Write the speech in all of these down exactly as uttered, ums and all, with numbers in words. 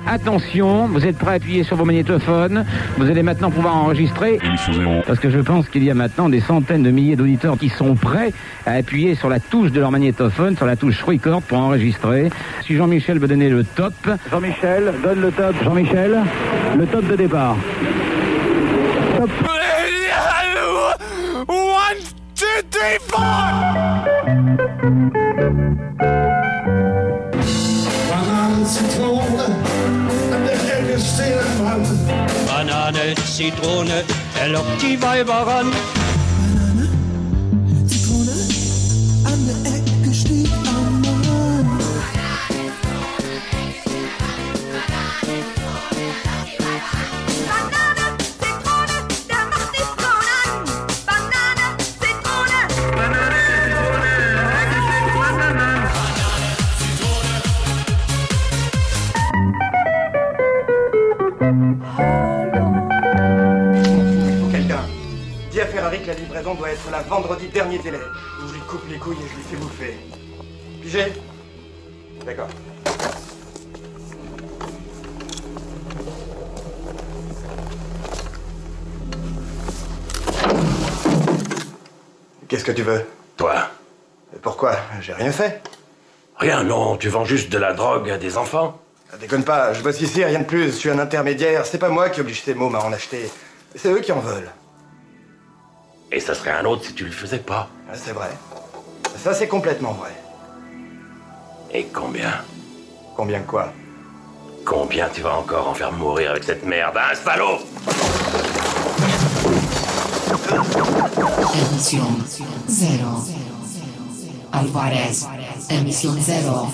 Attention, vous êtes prêts à appuyer sur vos magnétophones. Vous allez maintenant pouvoir enregistrer. Parce que je pense qu'il y a maintenant des centaines de milliers d'auditeurs qui sont prêts à appuyer sur la touche de leur magnétophone, sur la touche record pour enregistrer. Si Jean-Michel veut donner le top. Jean-Michel, donne le top. Jean-Michel, le top de départ. Top. One, two, three, four! Banane, Zitrone, an der Ecke stehen Mann. Banane, Zitrone, er lockt die Weiber ran. Banane, Zitrone, an der Ecke steht ein Mann. Banane, Zitrone, der macht die Frauen an. Banane, Zitrone. Banane, Zitrone, Banane, Quelqu'un, dis à Ferrari que la livraison doit être là vendredi dernier délai. Ou je lui coupe les couilles et je lui fais bouffer. Pigé? D'accord. Qu'est-ce que tu veux? Toi? Pourquoi? J'ai rien fait. Rien, non, tu vends juste de la drogue à des enfants? Déconne pas, je bosse ici, rien de plus, je suis un intermédiaire. C'est pas moi qui oblige ces mômes à en acheter. C'est eux qui en veulent. Et ça serait un autre si tu le faisais pas. C'est vrai. Ça, c'est complètement vrai. Et combien? Combien quoi? Combien tu vas encore en faire mourir avec cette merde, hein, salaud? Emisión cero. Alvarez. Emisión cero.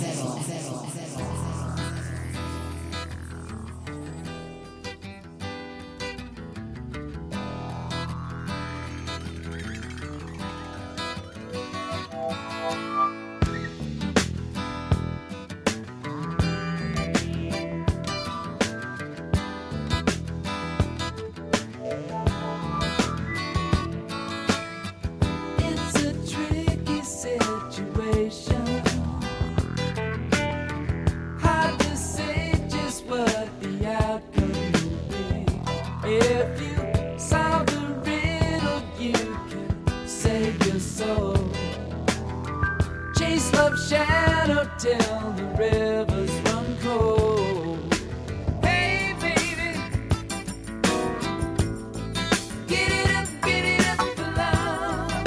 It's a tricky situation. Hard to say just what the outcome will be. If you solve the riddle, you can save your soul. Chase love's shadow till the rivers run cold. Hey, baby, get it up, get it up for love.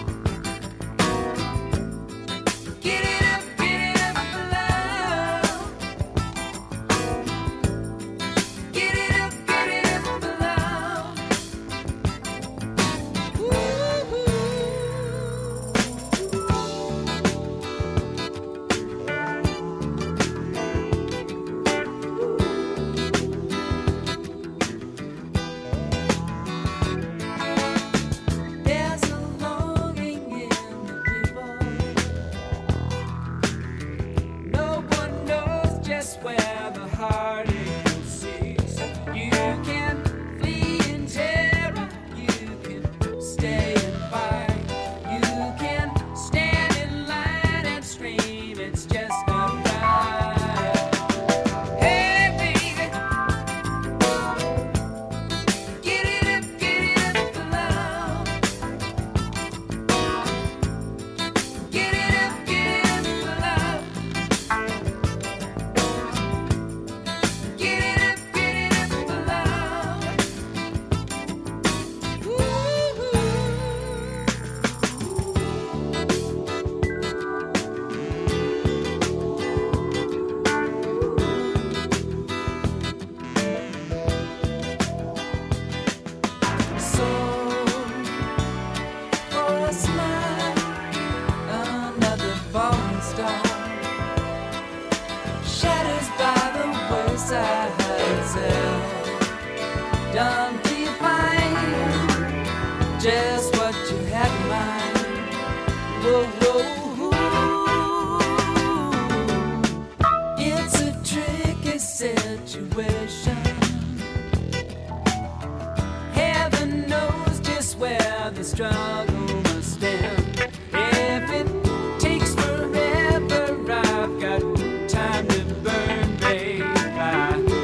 Get it up, get it up for love. Get it up, get it up for love. There's a longing in the people. No one knows just where the heartache will cease. You can flee in terror, you can stay and fight. You can stand in line and scream, it's just not right. Hey, baby, get it up, get it up for love. Get it up, get it up for love. Get it up, get it up for love. So, for a smile, another falling star shatters by the wayside itself. Don't define just what you had in mind. Whoa, whoa. It's a tricky situation. Heaven knows just where the struggle must end. If it takes forever, I've got time to burn, babe. I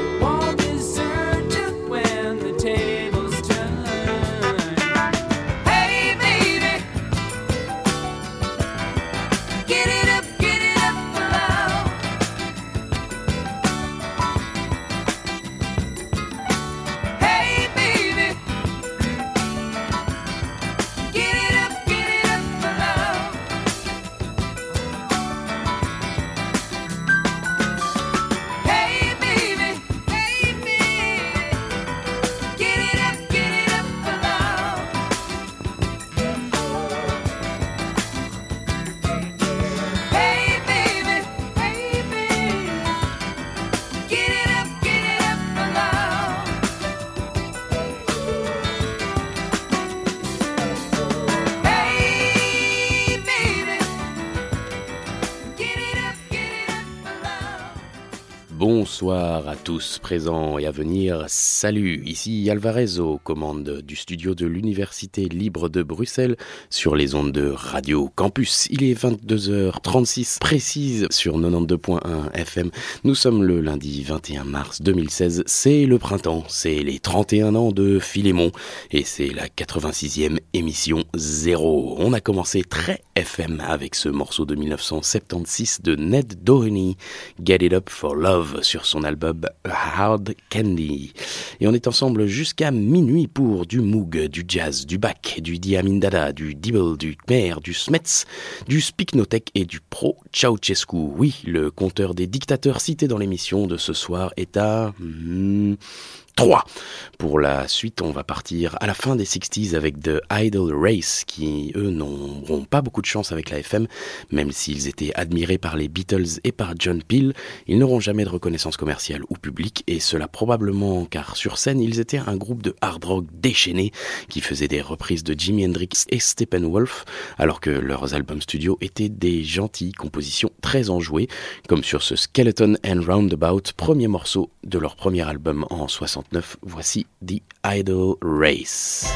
bonsoir à tous présents et à venir. Salut, ici Alvarez aux commandes du studio de l'Université libre de Bruxelles sur les ondes de Radio Campus. Il est vingt-deux heures trente-six précises sur quatre-vingt-douze point un F M. Nous sommes le lundi vingt et un mars deux mille seize. C'est le printemps, c'est les trente et un ans de Philémon et c'est la quatre-vingt-sixième émission zéro. On a commencé très F M avec ce morceau de mille neuf cent soixante-seize de Ned Doheny, Get It Up for Love, sur son album Hard Candy. Et on est ensemble jusqu'à minuit pour du Moog, du jazz, du Bach, du Diamin Dada, du Dibble, du Khmer, du Smets, du Spiknotek et du Pro Ceausescu. Oui, le compteur des dictateurs cités dans l'émission de ce soir est à... Hmm, trois. Pour la suite, on va partir à la fin des sixties avec The Idle Race, qui, eux, n'auront pas beaucoup de chance avec la F M, même s'ils étaient admirés par les Beatles et par John Peel, ils n'auront jamais de reconnaissance commerciale ou publique, et cela probablement car sur scène, ils étaient un groupe de hard rock déchaîné qui faisait des reprises de Jimi Hendrix et Steppenwolf, alors que leurs albums studio étaient des gentilles compositions très enjouées, comme sur ce Skeleton and Roundabout, premier morceau de leur premier album en soixante-neuf. Voici The Idle Race.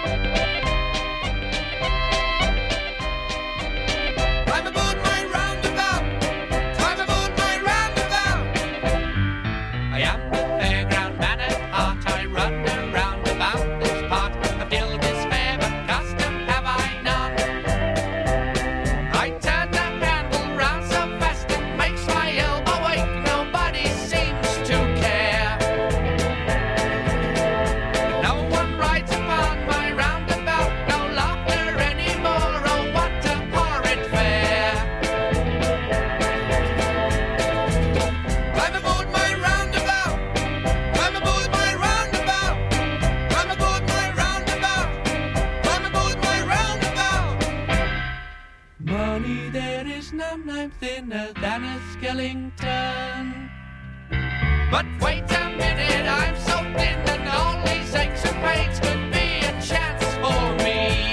Thinner than a skeleton. But wait a minute, I'm so thin and all these aches and pains could be a chance for me.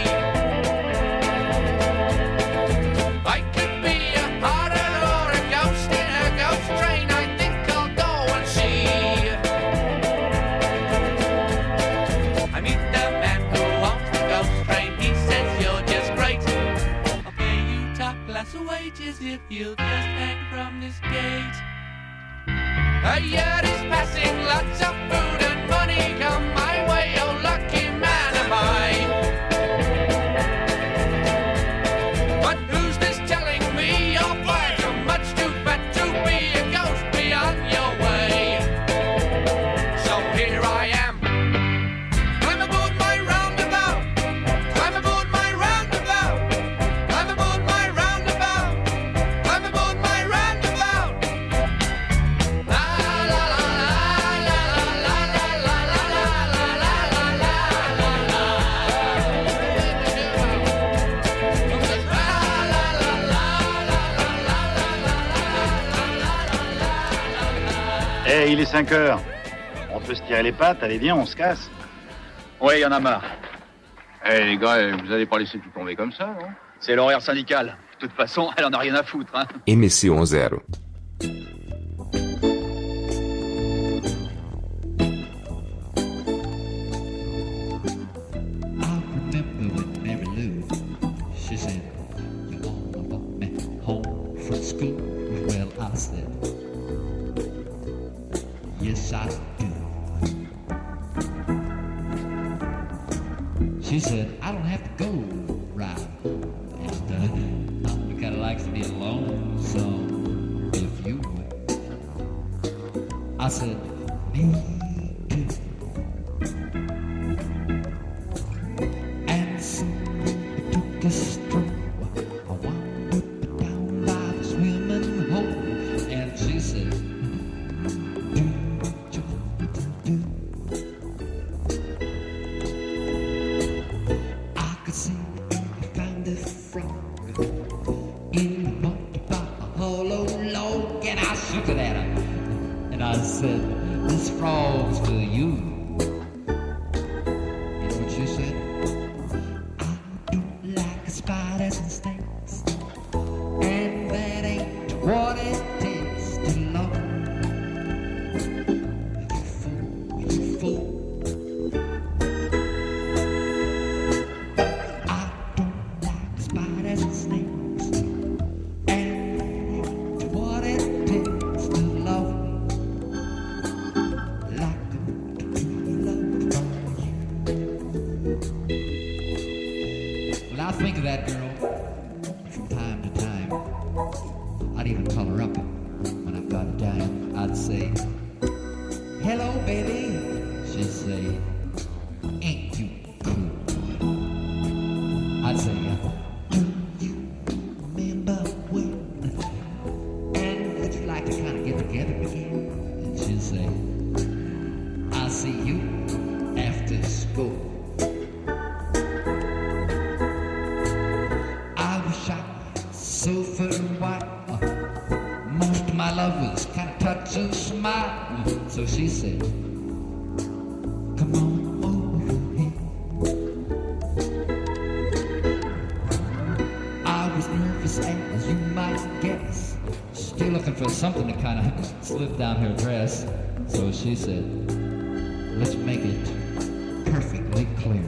I could be a harlot or a ghost in a ghost train. I think I'll go and see. I meet the man who owns the ghost train. He says you're just great. I'll pay you top class wages if you'll just hang from this gate. A year is passing, lots of food and money come my way. Oh, lucky man am I. But who's this telling me you're far too much too fat to be a ghost? Be on your way. So here I am. I'm aboard my roundabout. I'm aboard my roundabout. I'm aboard my roundabout. I'm aboard my roundabout. La la la la la la la la la la la la. Eh, il est cinq heures. On peut se tirer les pattes, allez viens, on se casse. Ouais, il y en a marre. Eh les gars, vous allez pas laisser tout tomber comme ça, non? C'est l'horaire syndical. De toute façon, elle en a rien à foutre, hein. Émission zéro. Yes, I do. She said, I don't have to go right home. And uh, I'm the kind of likes to be alone, so if you would. I said, me too. And so we took a stroll. I wandered down by the swimming hole, and she said, this frog's for you. You know what she said? I don't like spiders and snakes, and that ain't what it takes to love. hello, baby. She'd say, ain't you cool? I'd say, do you remember when? And would you like to kind of get together again? And she'd say, I'll see you after school. I wish I was so for a while. Most of my love was kind of touch and smile. So she said, come on over here. I was nervous as you might guess, still looking for something to kind of slip down her dress. So she said, let's make it perfectly clear.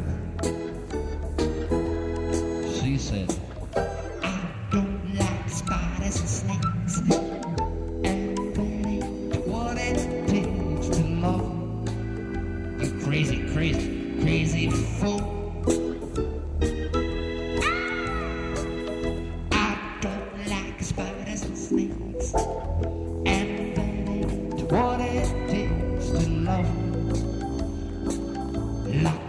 She said, I don't like spiders and snakes, and that ain't what it takes to love you crazy, crazy, crazy fool. I don't like spiders and snakes, and that ain't what it takes to love like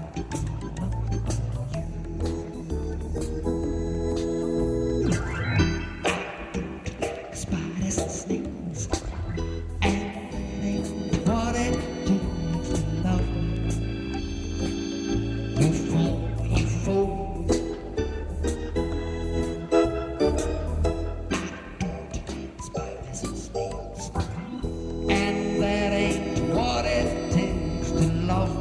spiders and snakes, and that ain't what it takes to love. You fool, you fool. I don't like spiders and snakes, and that ain't what it takes to love.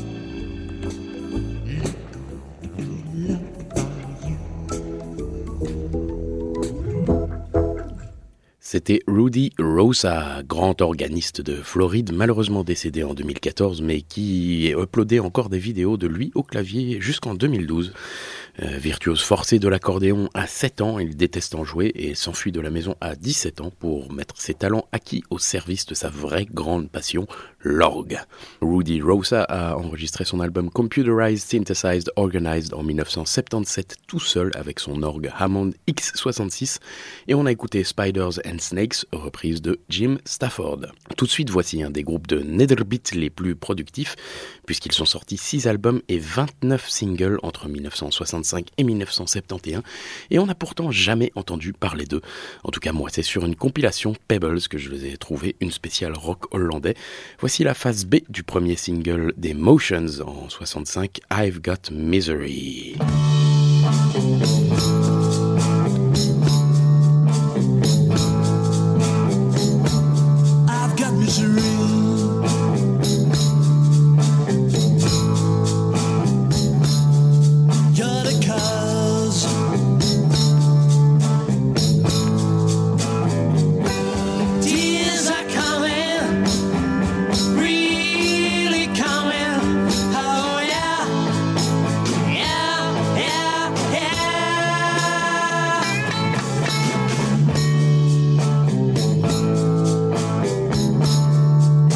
C'était Rudy Rosa, grand organiste de Floride, malheureusement décédé en deux mille quatorze, mais qui uploadait encore des vidéos de lui au clavier jusqu'en deux mille douze. Euh, virtuose forcé de l'accordéon à sept ans, il déteste en jouer et s'enfuit de la maison à dix-sept ans pour mettre ses talents acquis au service de sa vraie grande passion, l'orgue. Rudy Rosa a enregistré son album Computerized, Synthesized, Organized en dix-neuf cent soixante-dix-sept tout seul avec son orgue Hammond X soixante-six et on a écouté Spiders and Snakes, reprise de Jim Stafford. Tout de suite, voici un des groupes de Netherbeat les plus productifs puisqu'ils sont sortis six albums et vingt-neuf singles entre dix-neuf cent soixante-cinq et dix-neuf cent soixante-et-onze et on n'a pourtant jamais entendu parler d'eux. En tout cas, moi, c'est sur une compilation Pebbles que je les ai trouvé, une spéciale rock hollandais. Voici la phase B du premier single des Motions en soixante-cinq, I've Got Misery. I've got misery. You're the cause. Tears are coming, really coming. Oh yeah, yeah, yeah, yeah.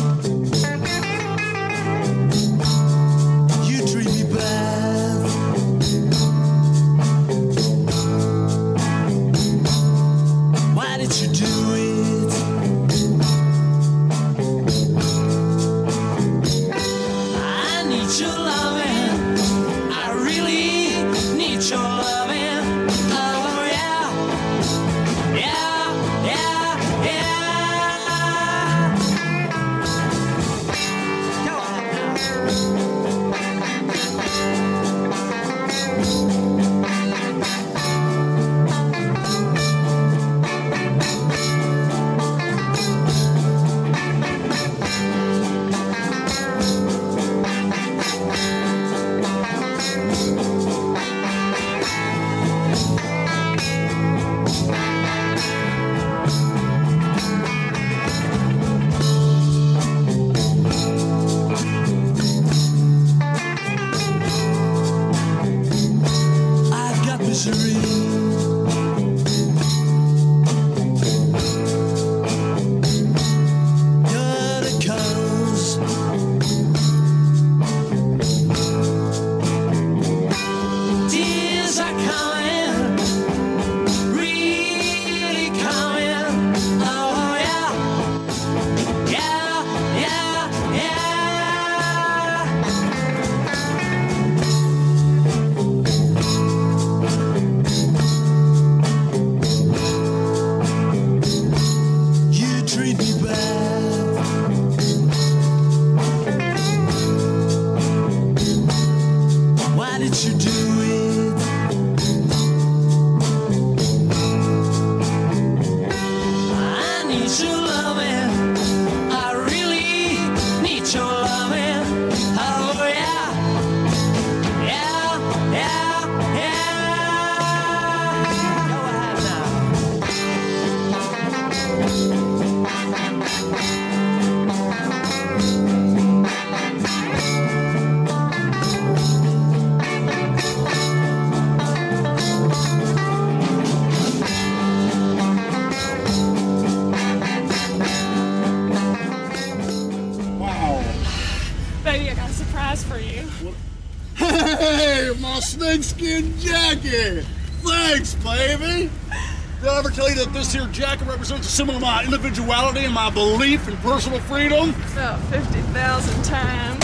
surprise for you. Hey, my snakeskin jacket! Thanks, baby! Did I ever tell you that this here jacket represents a symbol of my individuality and my belief in personal freedom? About fifty thousand times.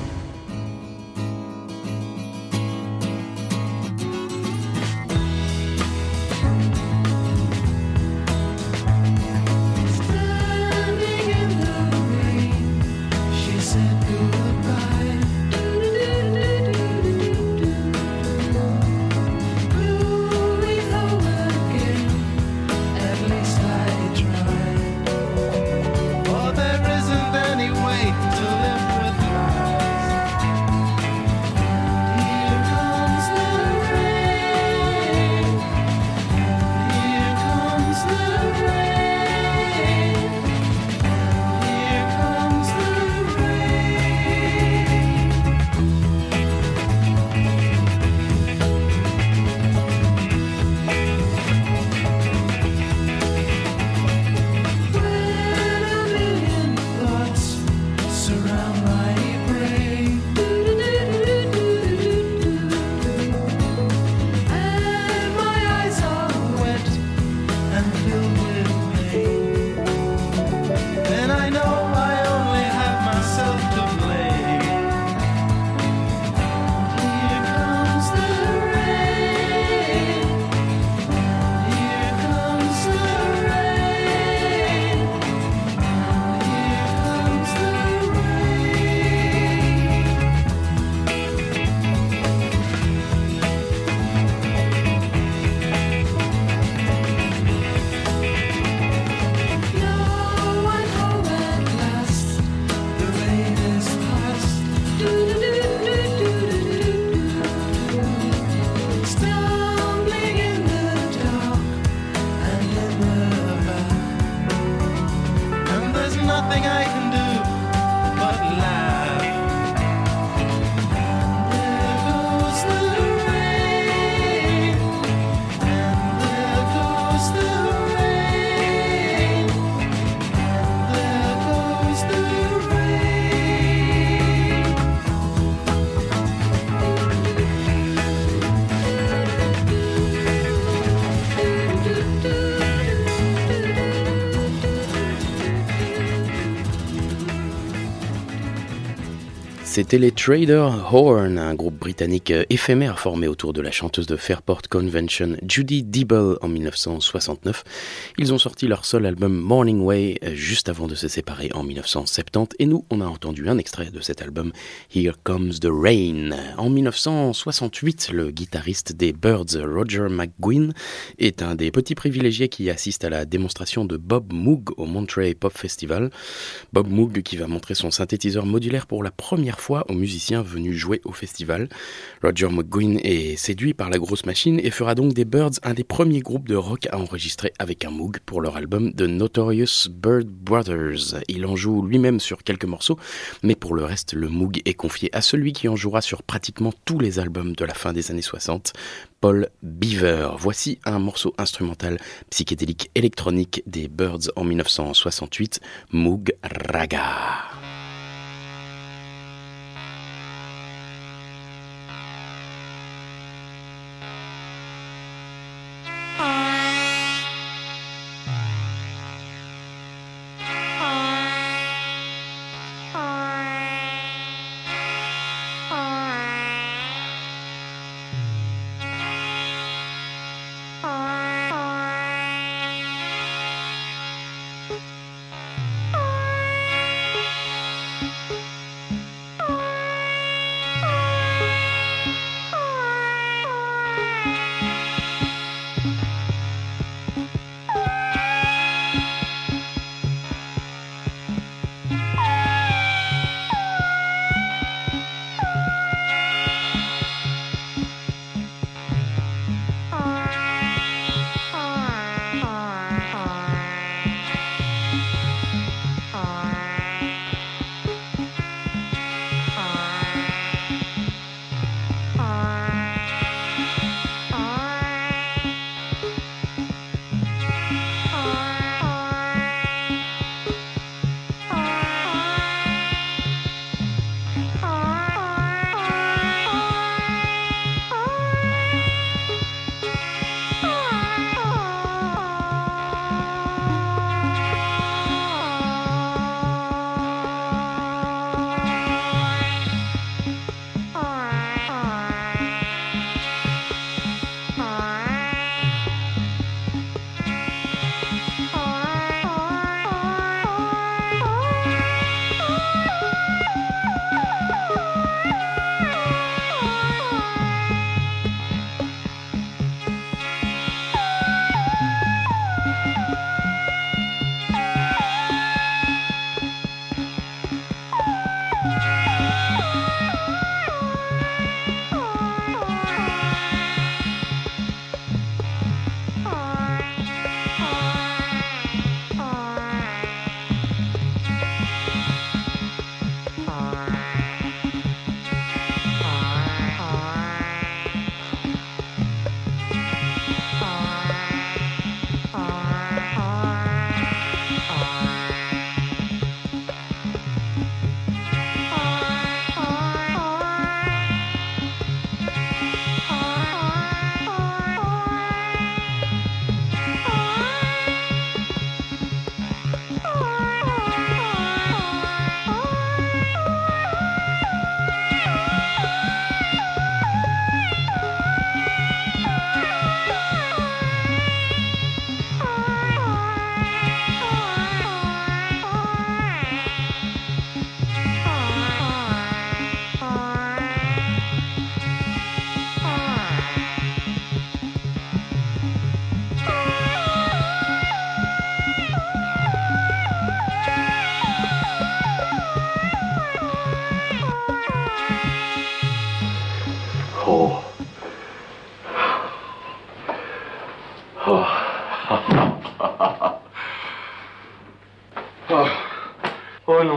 C'était les Trader Horn, un groupe britannique éphémère formé autour de la chanteuse de Fairport Convention Judy Deeble en dix-neuf cent soixante-neuf. Ils ont sorti leur seul album Morning Way juste avant de se séparer en dix-neuf cent soixante-dix et nous, on a entendu un extrait de cet album Here Comes the Rain. En dix-neuf cent soixante-huit, le guitariste des Byrds, Roger McGuinn, est un des petits privilégiés qui assistent à la démonstration de Bob Moog au Monterey Pop Festival. Bob Moog qui va montrer son synthétiseur modulaire pour la première fois aux musiciens venus jouer au festival. Roger McGuinn est séduit par la grosse machine et fera donc des Byrds un des premiers groupes de rock à enregistrer avec un Moog pour leur album The Notorious Byrd Brothers. Il en joue lui-même sur quelques morceaux, mais pour le reste, le Moog est confié à celui qui en jouera sur pratiquement tous les albums de la fin des années soixante, Paul Beaver. Voici un morceau instrumental psychédélique électronique des Byrds en dix-neuf cent soixante-huit, Moog Raga. Bye.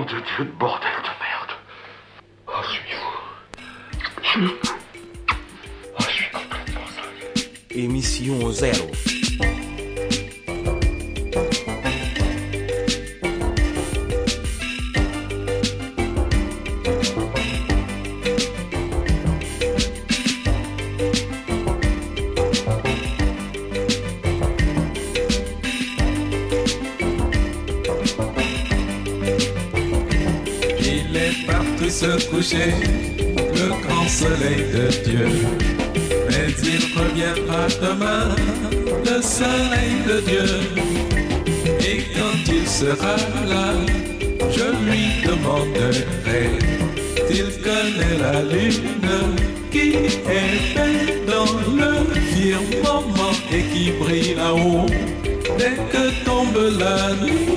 de Dieu, de bordel de merde. Oh, je suis fou. Je suis fou. Oh, je suis complètement dingue. Émission zéro. Se coucher, le grand soleil de Dieu. Mais il reviendra demain, le soleil de Dieu. Et quand il sera là, je lui demanderai s'il connaît la lune qui est belle dans le firmament et qui brille là-haut dès que tombe la nuit.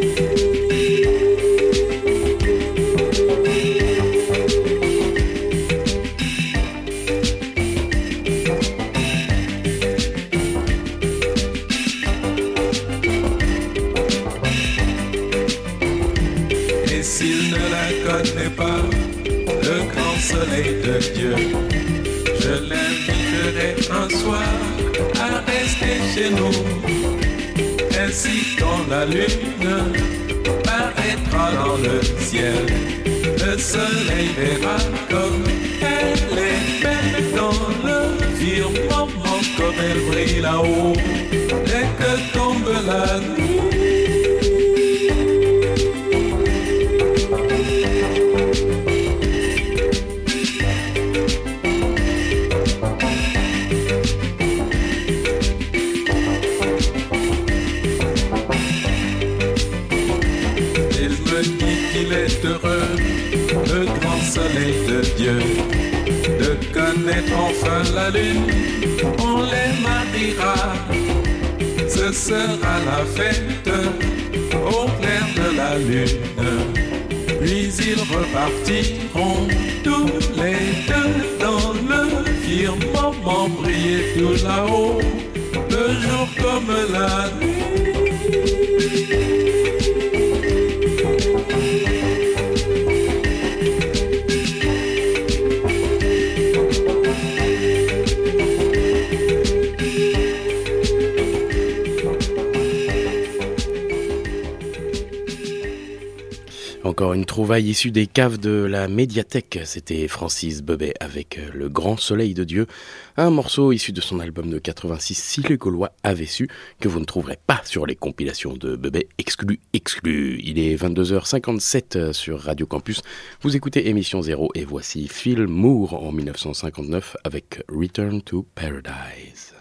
Pas le grand soleil de Dieu, je l'inviterai un soir à rester chez nous. Ainsi quand la lune paraîtra dans le ciel, le soleil verra comme elle est belle dans le firmament, comme elle brille là-haut dès que tombe la nuit. Le grand soleil de Dieu, de connaître enfin la lune, on les mariera. Ce sera la fête au clair de la lune. Puis ils repartiront tous les deux dans le firmament, briller tout là-haut, le jour comme la nuit. Encore une trouvaille issue des caves de la médiathèque, c'était Francis Bebey avec Le Grand Soleil de Dieu, un morceau issu de son album de quatre-vingt-six Si les Gaulois avaient su, que vous ne trouverez pas sur les compilations de Bebey, exclu, exclu. Il est vingt-deux heures cinquante-sept sur Radio Campus, vous écoutez Émission Zéro et voici Phil Moore en dix-neuf cent cinquante-neuf avec Return to Paradise.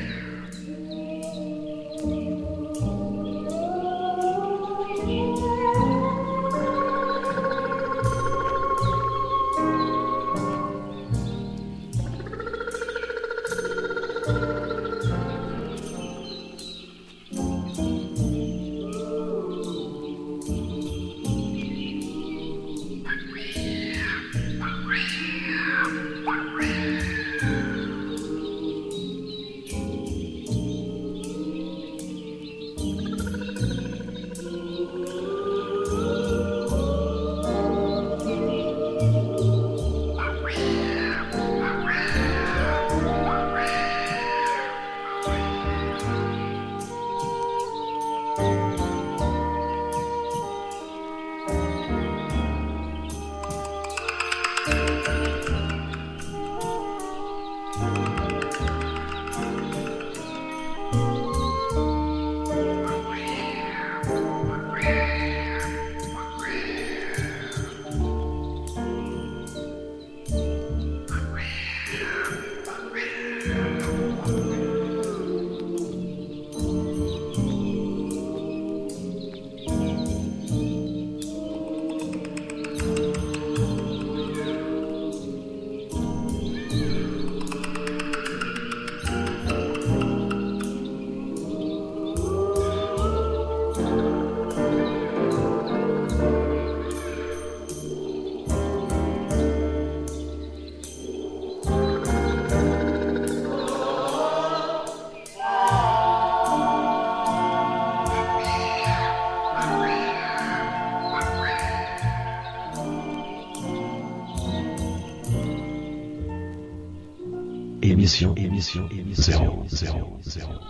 Thank you. émission, émission, zéro, zéro, zéro, zéro.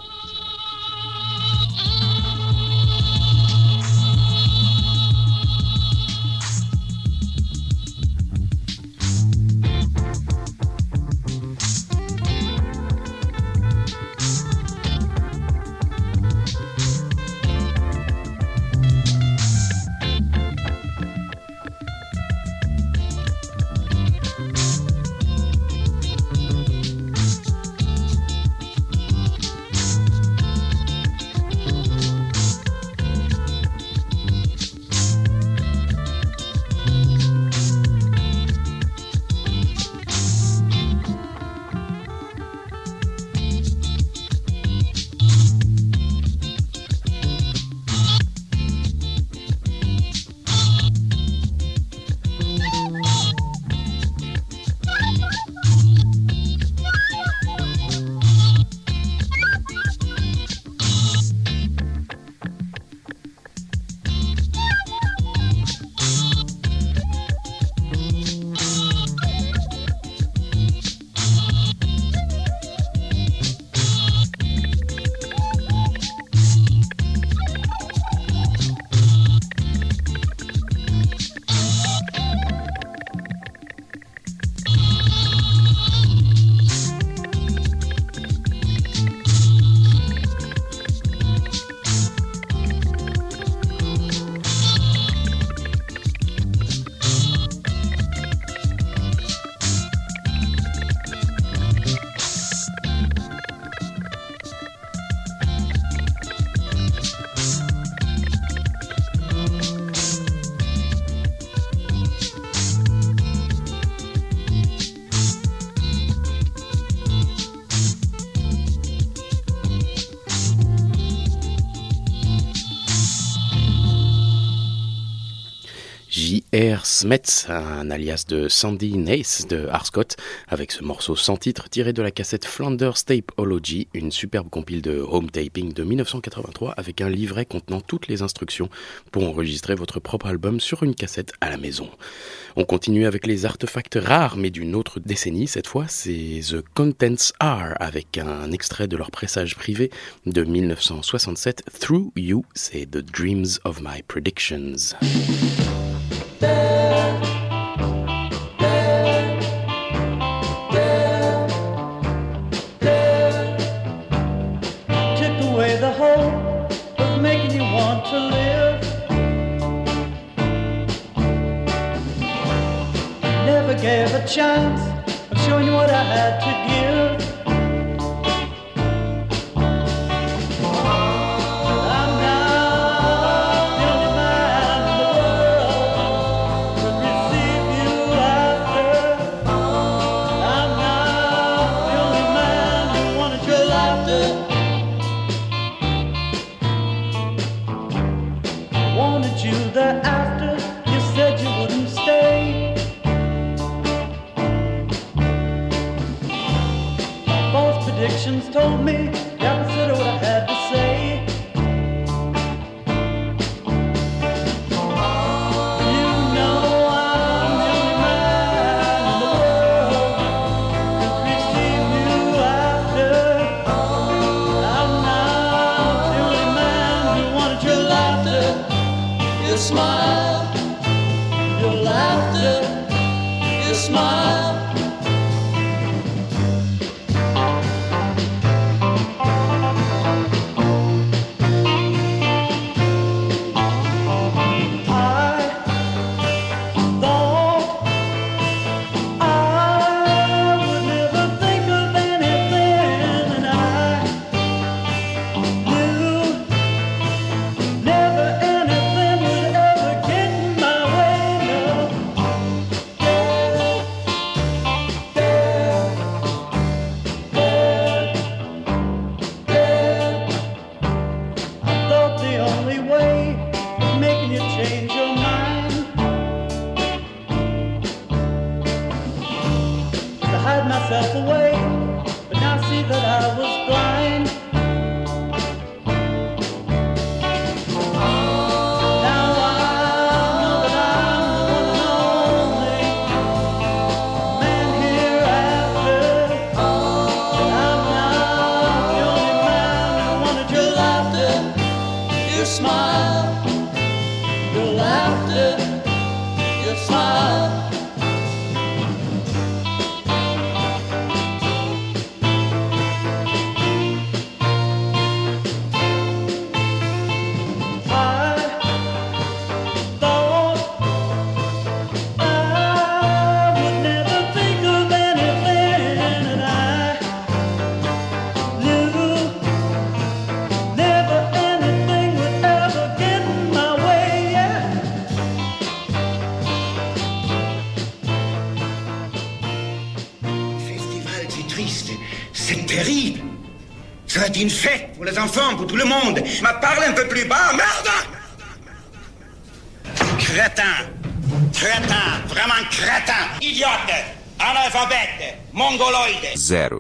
J R. Smets, un alias de Sandy Nace de Arscott, avec ce morceau sans titre tiré de la cassette Flanders Tapeology, une superbe compile de home taping de dix-neuf cent quatre-vingt-trois avec un livret contenant toutes les instructions pour enregistrer votre propre album sur une cassette à la maison. On continue avec les artefacts rares mais d'une autre décennie, cette fois c'est The Contents Are avec un extrait de leur pressage privé de dix-neuf cent soixante-sept, Through You, c'est The Dreams of My Predictions. Took away the hope of making you want to live. Never gave a chance of showing you what I had to give. Told me the opposite of what I had to say. You know I'm the only man in the world who received you after. I'm not the only man who wanted your laughter, your smile, your laughter, your smile. Oh triste, c'est terrible. Ça va être une fête pour les enfants, pour tout le monde. Ma parle un peu plus bas, merde! Crétin, crétin, vraiment crétin, idiote, analphabète, mongoloïde. Zero.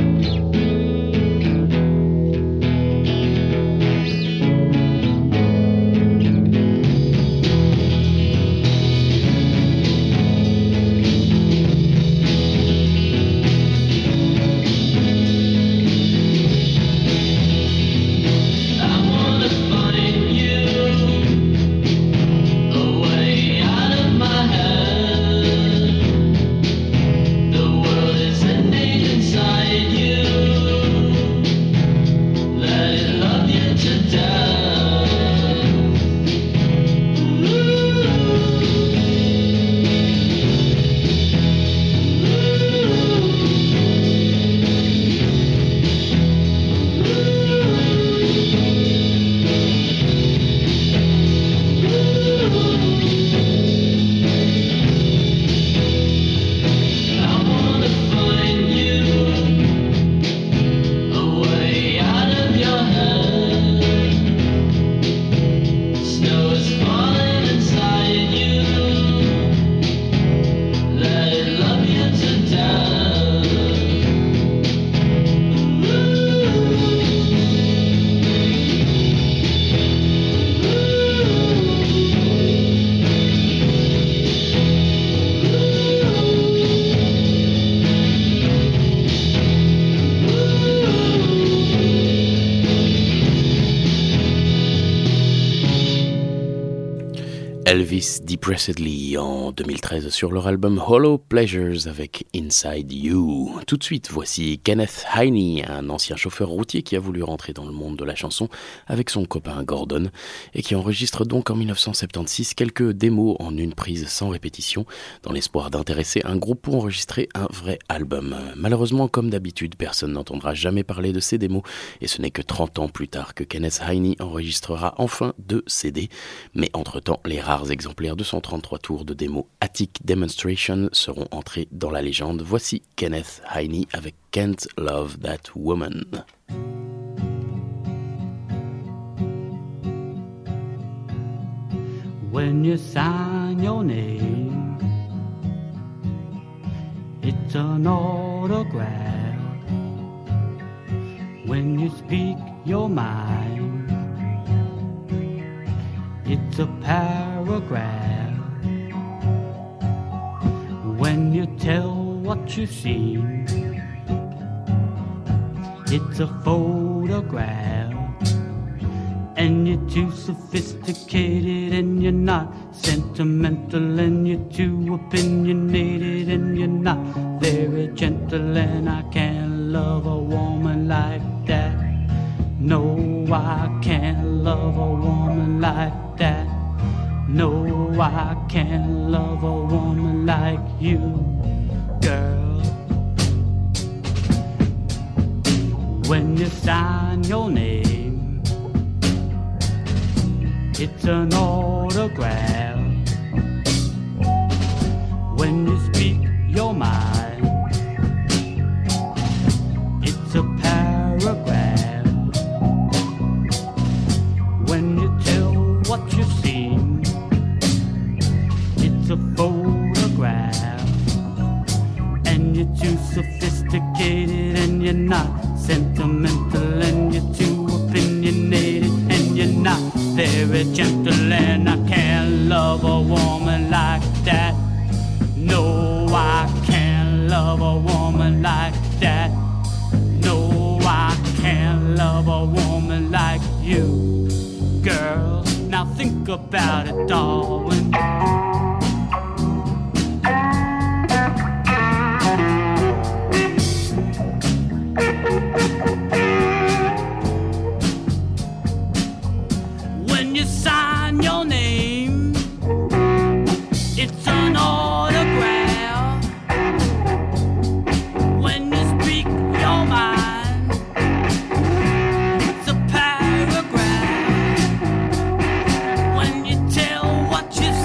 Elvis Depressedly en deux mille treize sur leur album Hollow Pleasures avec Inside You. Tout de suite, voici Kenneth Heine, un ancien chauffeur routier qui a voulu rentrer dans le monde de la chanson avec son copain Gordon et qui enregistre donc en dix-neuf cent soixante-seize quelques démos en une prise sans répétition dans l'espoir d'intéresser un groupe pour enregistrer un vrai album. Malheureusement, comme d'habitude, personne n'entendra jamais parler de ces démos et ce n'est que trente ans plus tard que Kenneth Heine enregistrera enfin deux C D. Mais entre-temps, les rares exemplaires de son trente-trois tours de démo Attic Demonstration seront entrés dans la légende. Voici Kenneth Heine avec Can't Love That Woman. When you sign your name, it's an autograph. When you speak your mind, it's a paragraph. When you tell what you've seen, it's a photograph. And you're too sophisticated and you're not sentimental, and you're too opinionated and you're not very gentle, and I can't love a woman like that. No, I can't love a woman like that. No, I can't love a woman like you, girl. When you sign your name, it's an autograph. When you speak your mind, it's a paragraph. When you tell what you've seen, it's a photograph. And you're too sophisticated and you're not sentimental, and you're too opinionated and you're not very gentle, and I can't love a woman like that. No, I can't love a woman like that. No, I can't love a woman like you, girl. Now think about it, darling. When you sign your name, it's an autograph. When you speak your mind, it's a paragraph. When you tell what you've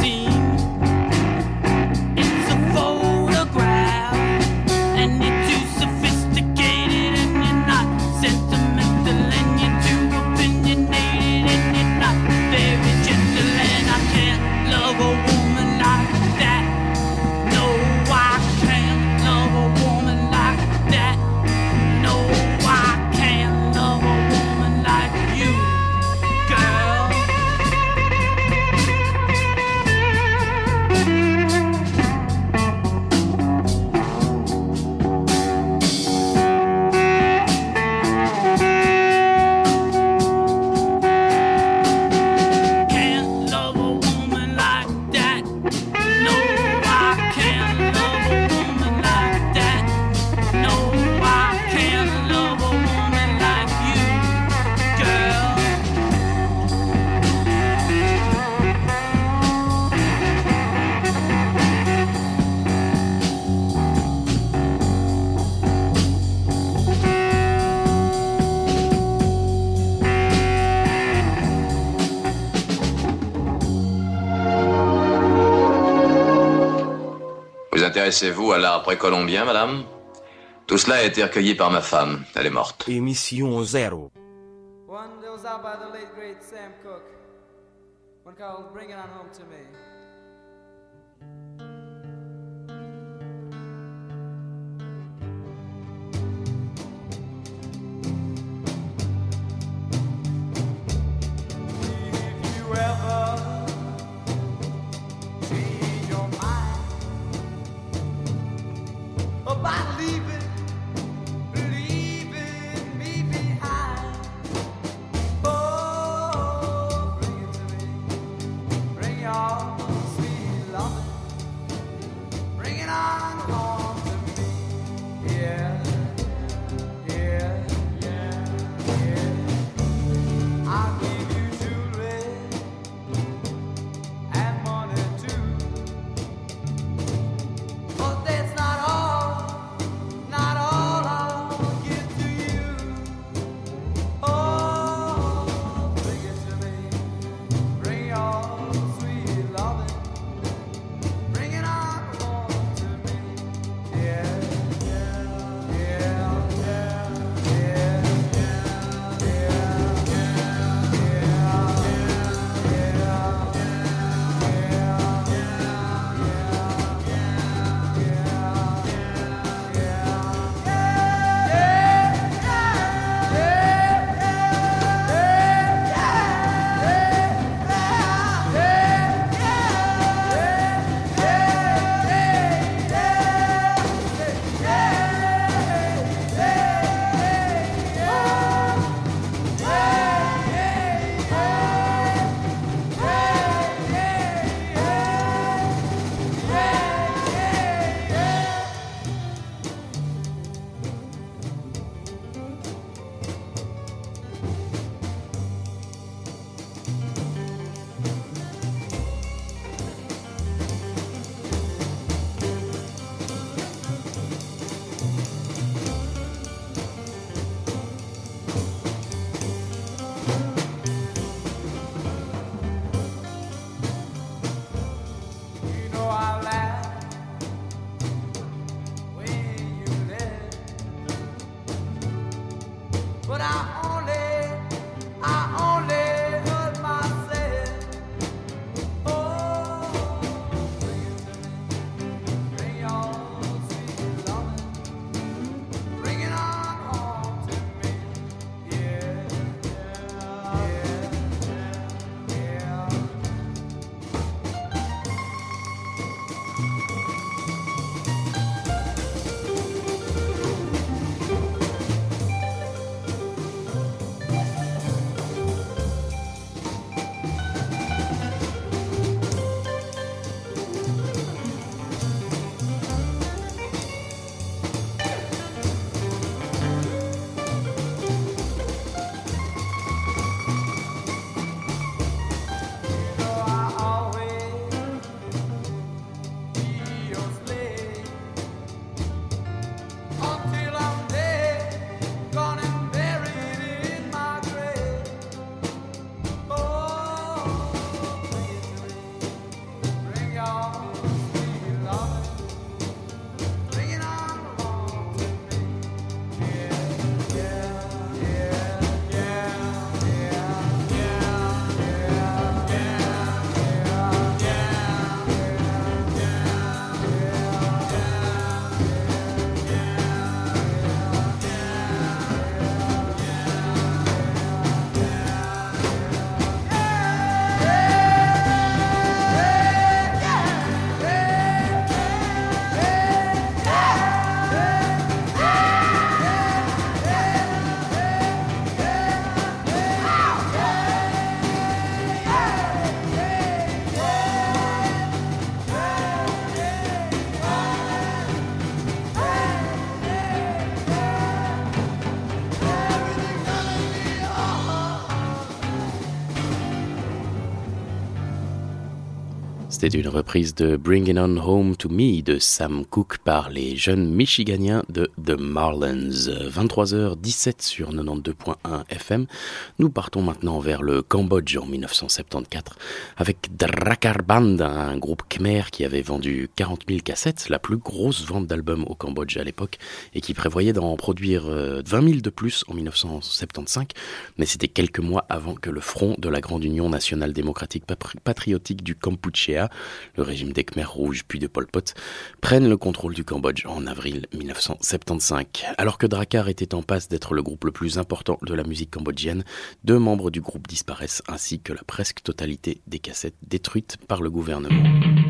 intéressez-vous à l'art précolombien, madame? Tout cela a été recueilli par ma femme. Elle est morte. Émission zéro. One that was out by the late great Sam Cooke. One called Bring It On Home to Me. If you ever change your mind about leaving, leaving me behind, oh, bring it to me, bring your sweet loving, bring it on home to me, yeah, yeah, yeah, yeah. I'll give you jewelry and money too, but that's not all, not all I'll give to you. Oh, bring it to me, bring your sweet loving, bring it on home to me, yeah, yeah, yeah, yeah, yeah, yeah, yeah, you know I laugh when you left, but I only, I only hurt myself. Oh, bring it to me, bring your sweet loving, bring it on home to me, yeah, yeah, yeah, yeah. C'était une reprise de Bring It On Home to Me de Sam Cooke par les jeunes Michiganiens de The Marlins. vingt-trois heures dix-sept sur quatre-vingt-douze point un F M. Nous partons maintenant vers le Cambodge en dix-neuf cent soixante-quatorze avec Drakar Band, un groupe khmer qui avait vendu quarante mille cassettes, la plus grosse vente d'albums au Cambodge à l'époque, et qui prévoyait d'en produire vingt mille de plus en dix-neuf cent soixante-quinze, mais c'était quelques mois avant que le Front de la Grande Union nationale démocratique patriotique du Kampuchéa, le régime des Khmers rouges puis de Pol Pot, prenne le contrôle du Cambodge en avril dix-neuf cent soixante-quinze. Alors que Drakar était en passe d'être le groupe le plus important de la musique cambodgienne, deux membres du groupe disparaissent ainsi que la presque totalité des cassettes détruites par le gouvernement.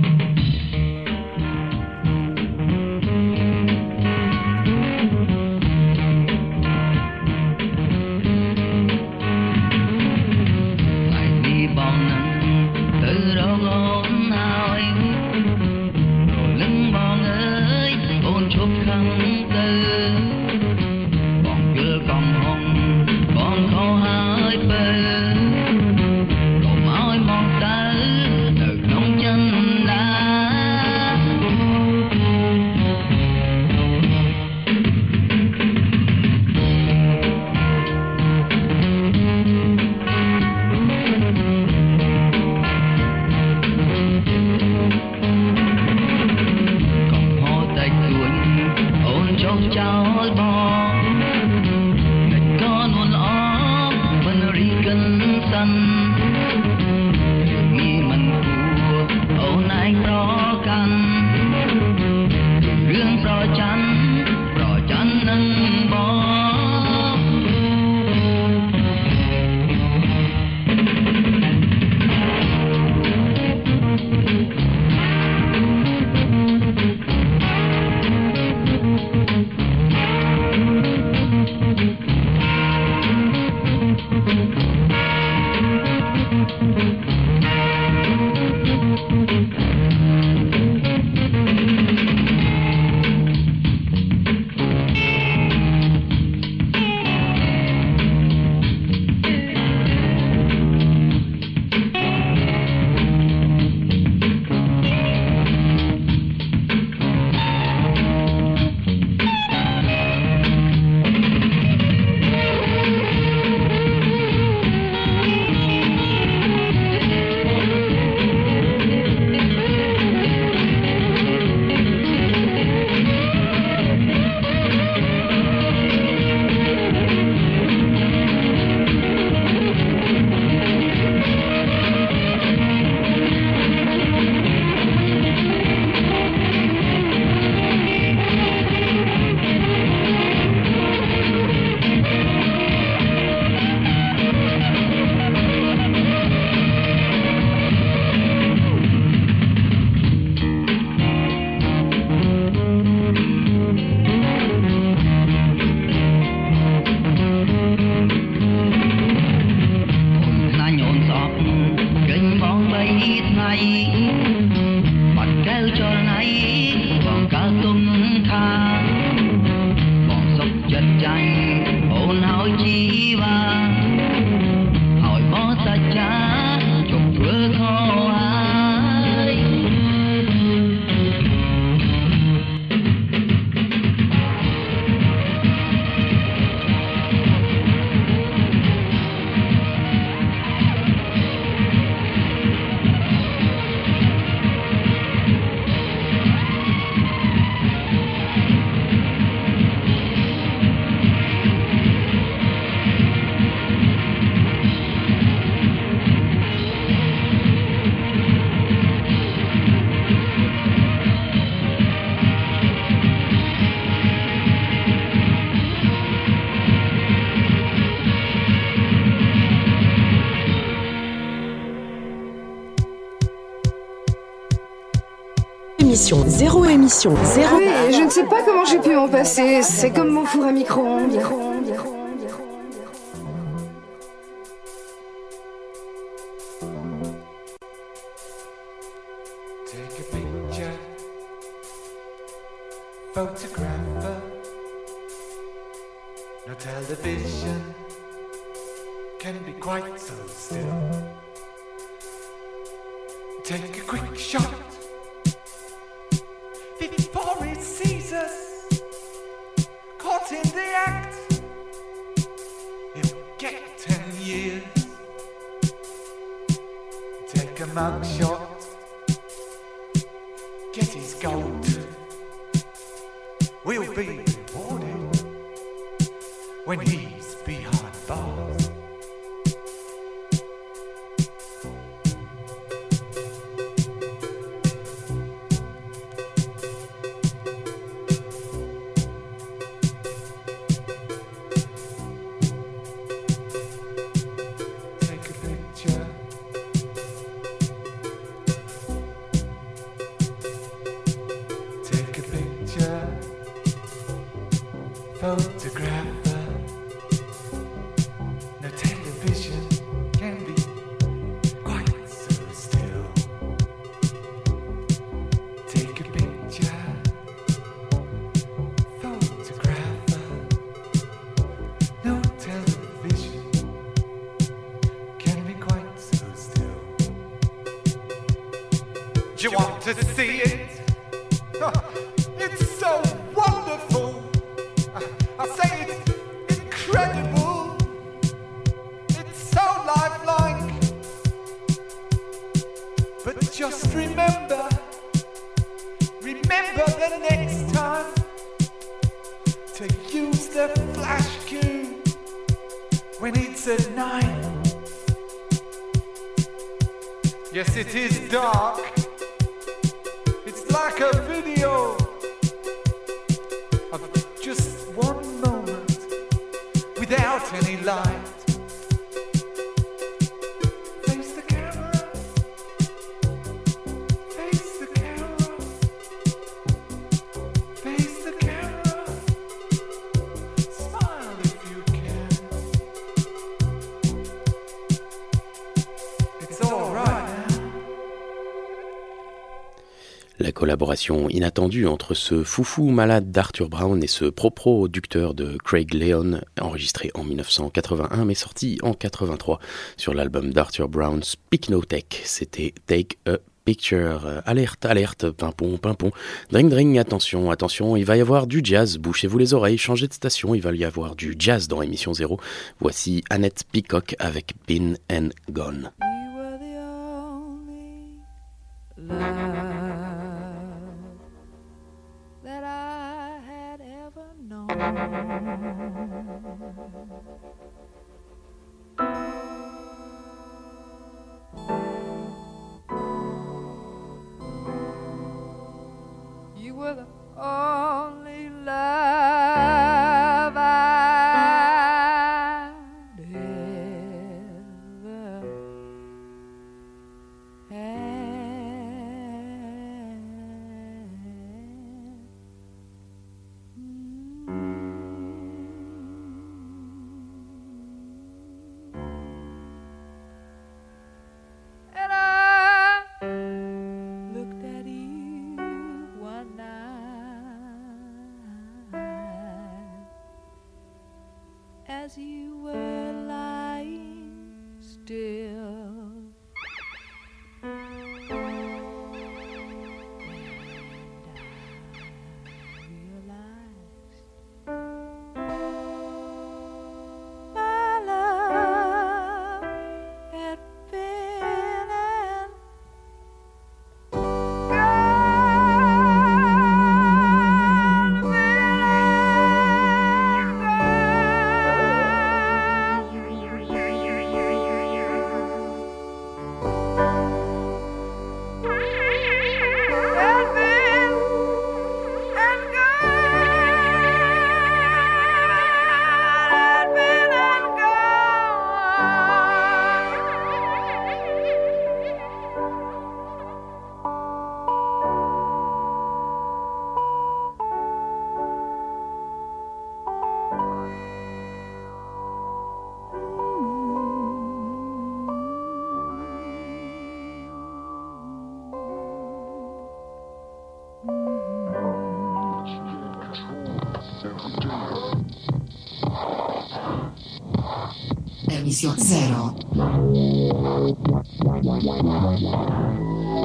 Émission, zéro émission, zéro... Oui, je ne sais pas comment j'ai pu m'en passer. C'est comme mon four à micro-ondes. Take a picture, photograph her. No television can be quite so still. Take a quick shot before it sees us caught in the act. He'll get ten years. Take a mug shot, get his gold. We'll be rewarded when he's behind bars. Photographer, no television can be quite so still. Take a picture, photographer, no television can be quite so still. Do you want to see it? It's so wonderful. I say it's incredible. It's so lifelike. But just remember, remember the next time to use the flash cue when it's at night. Yes, it is dark. It's like a video of just one moment without any light. Face the camera. Face the camera. Face the camera. Smile if you can. It's all right now. La collaboration inattendue entre ce foufou malade d'Arthur Brown et ce pro-producteur de Craig Leon, enregistré en dix-neuf cent quatre-vingt-un mais sorti en quatre-vingt-trois sur l'album d'Arthur Brown Speak No Tech, c'était Take a Picture. Alerte, alerte, pimpon, pimpon, dring, dring, attention, attention, il va y avoir du jazz, bouchez-vous les oreilles, changez de station, il va y avoir du jazz dans Émission Zéro. Voici Annette Peacock avec Been and Gone. You were the only love that I had ever known. You were the only love I'd ever had. And I looked at you one night as you were lying still. And I realized my love had been and Émission Zéro.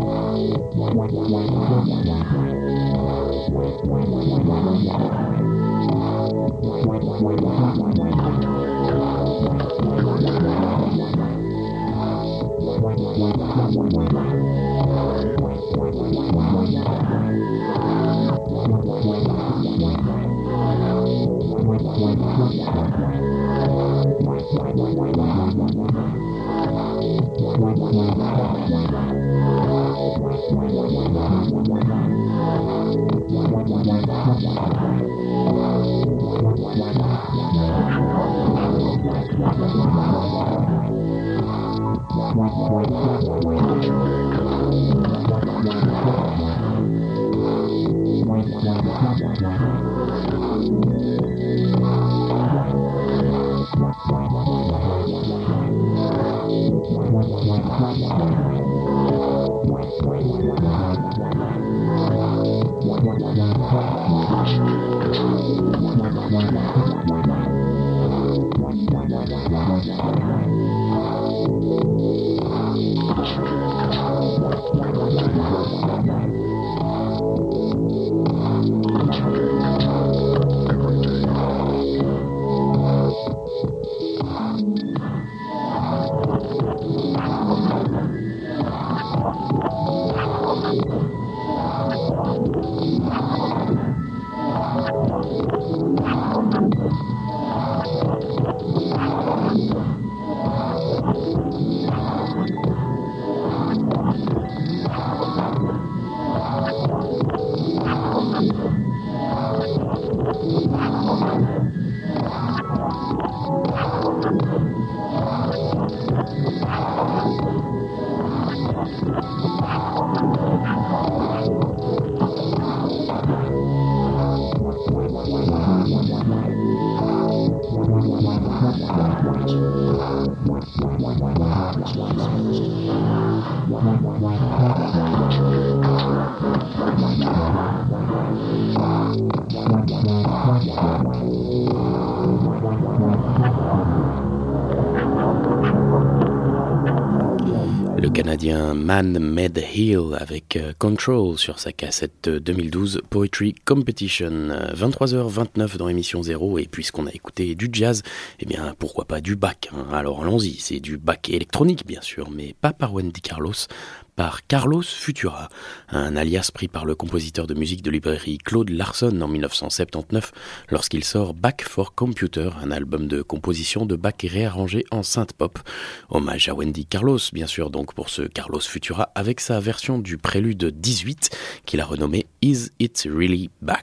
Le Canadien Man Made Hill avec Control sur sa cassette deux mille douze Poetry Competition. vingt-trois heures vingt-neuf dans l'émission Zéro, et puisqu'on a écouté du jazz, eh bien pourquoi pas du Bach, hein. Alors allons-y, c'est du Bach électronique bien sûr, mais pas par Wendy Carlos, par Carlos Futura, un alias pris par le compositeur de musique de librairie Claude Larson en dix-neuf cent soixante-dix-neuf lorsqu'il sort Bach for Computer, un album de composition de Bach réarrangé en synth-pop. Hommage à Wendy Carlos, bien sûr, donc pour ce Carlos Futura avec sa version du prélude dix-huit qu'il a renommé Is It Really Bach?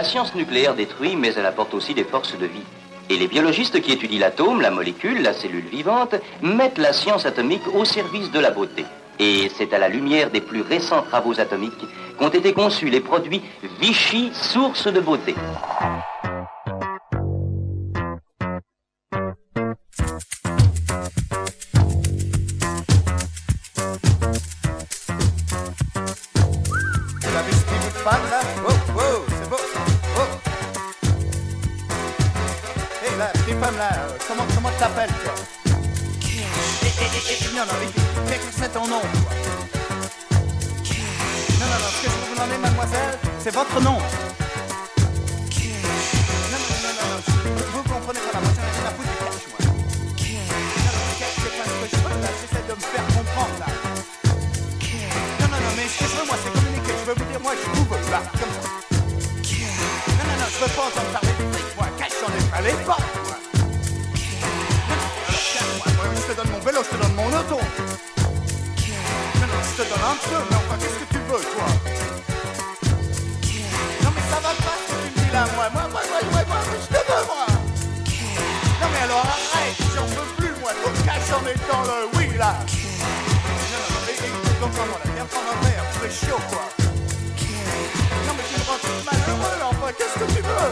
La science nucléaire détruit, mais elle apporte aussi des forces de vie. Et les biologistes qui étudient l'atome, la molécule, la cellule vivante, mettent la science atomique au service de la beauté. Et c'est à la lumière des plus récents travaux atomiques qu'ont été conçus les produits Vichy, source de beauté. Vous avez ce petit bout de femme là? Oh, oh, c'est beau ça. Oh. Hé hey, là, petite femme là, euh, comment, comment tu t'appelles toi? Et, et, et, et, non, non, mais qu'est-ce que c'est ton nom toi? Non, non, non, ce que je vous demander mademoiselle, c'est votre nom. Non, non, non, non, non, je, vous comprenez pas la moi j'en ai rien à foutre du cash moi. Non, non, le cash c'est pas ce que je veux là, j'essaie de me faire comprendre là. Non, non, non, mais ce que je veux moi c'est communiquer, je veux vous dire moi je vous veux là, comme ça. Non, non, non, je veux pas entendre parler de fric, moi, cash j'en ai pas les pas, moi. Non, non, alors tiens, moi, moi, je te donne mon vélo, je te donne mon auto. Non, non, je te donne un peu, mais enfin, qu'est-ce que tu veux, toi? Non, mais ça va pas ce que tu me dis là, moi, moi, moi, moi, moi, moi, je te veux, moi. Non, mais alors arrête, j'en peux plus, moi, ton cash j'en est dans le oui, là. Non, non, non, mais écoute, donc, comment, là, viens prendre un verre, c'est chaud, quoi. Non, mais tu me rends tout malheureux, enfin, qu'est-ce que tu veux?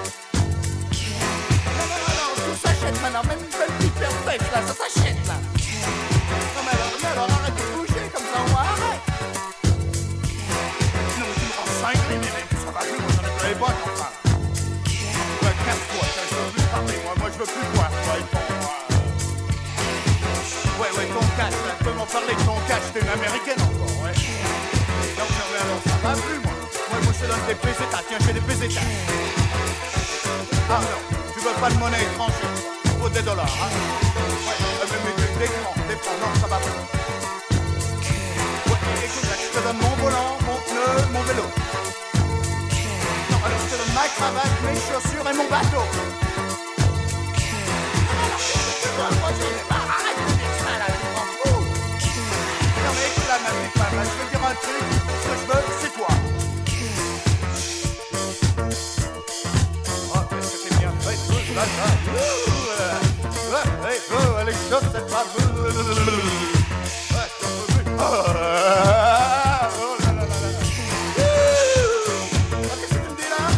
Non, non, non, non, tout s'achète maintenant, même une belle petite paire pêche, là, ça s'achète, là. Non, mais alors, mais alors, arrête de bouger comme ça, moi, arrête. Non, mais tu me rends cinglé, mais, mais ça va plus, moi, j'en ai plein les boîtes, enfin. Ouais, casse-toi, je veux plus parler, moi, moi, je veux plus voir, toi, et bon, moi. Ouais, ouais, ton cash, là, tu peux m'en parler de ton cash, t'es une américaine encore, ouais. Non, mais alors, ça va plus, moi. Moi, moi, je te donne des pesetas, tiens, j'ai des pesetas. Ah non, tu veux pas de monnaie étrangère, il faut des dollars, hein. Ouais, mais, mais des, des grands, des francs, non, ça va pas. Ouais, écoute, là, je te donne mon volant, mon pneu, mon vélo. Non, alors je te donne ma cravate, mes chaussures et mon bateau. Moi, j'en ai marre, arrête de dire ça, là, tu m'en fous. Non, mais écoute, là, ma petite femme, là, je veux dire un truc, ce que je veux, c'est toi. Oh, qu'est-ce que c'est bien fait, tout là, là. Ouais, ouais, oh, elle est chaude, cette femme. Ouais, j'en peux plus. Oh, oh là là là là. Oh, qu'est-ce que tu me dis là?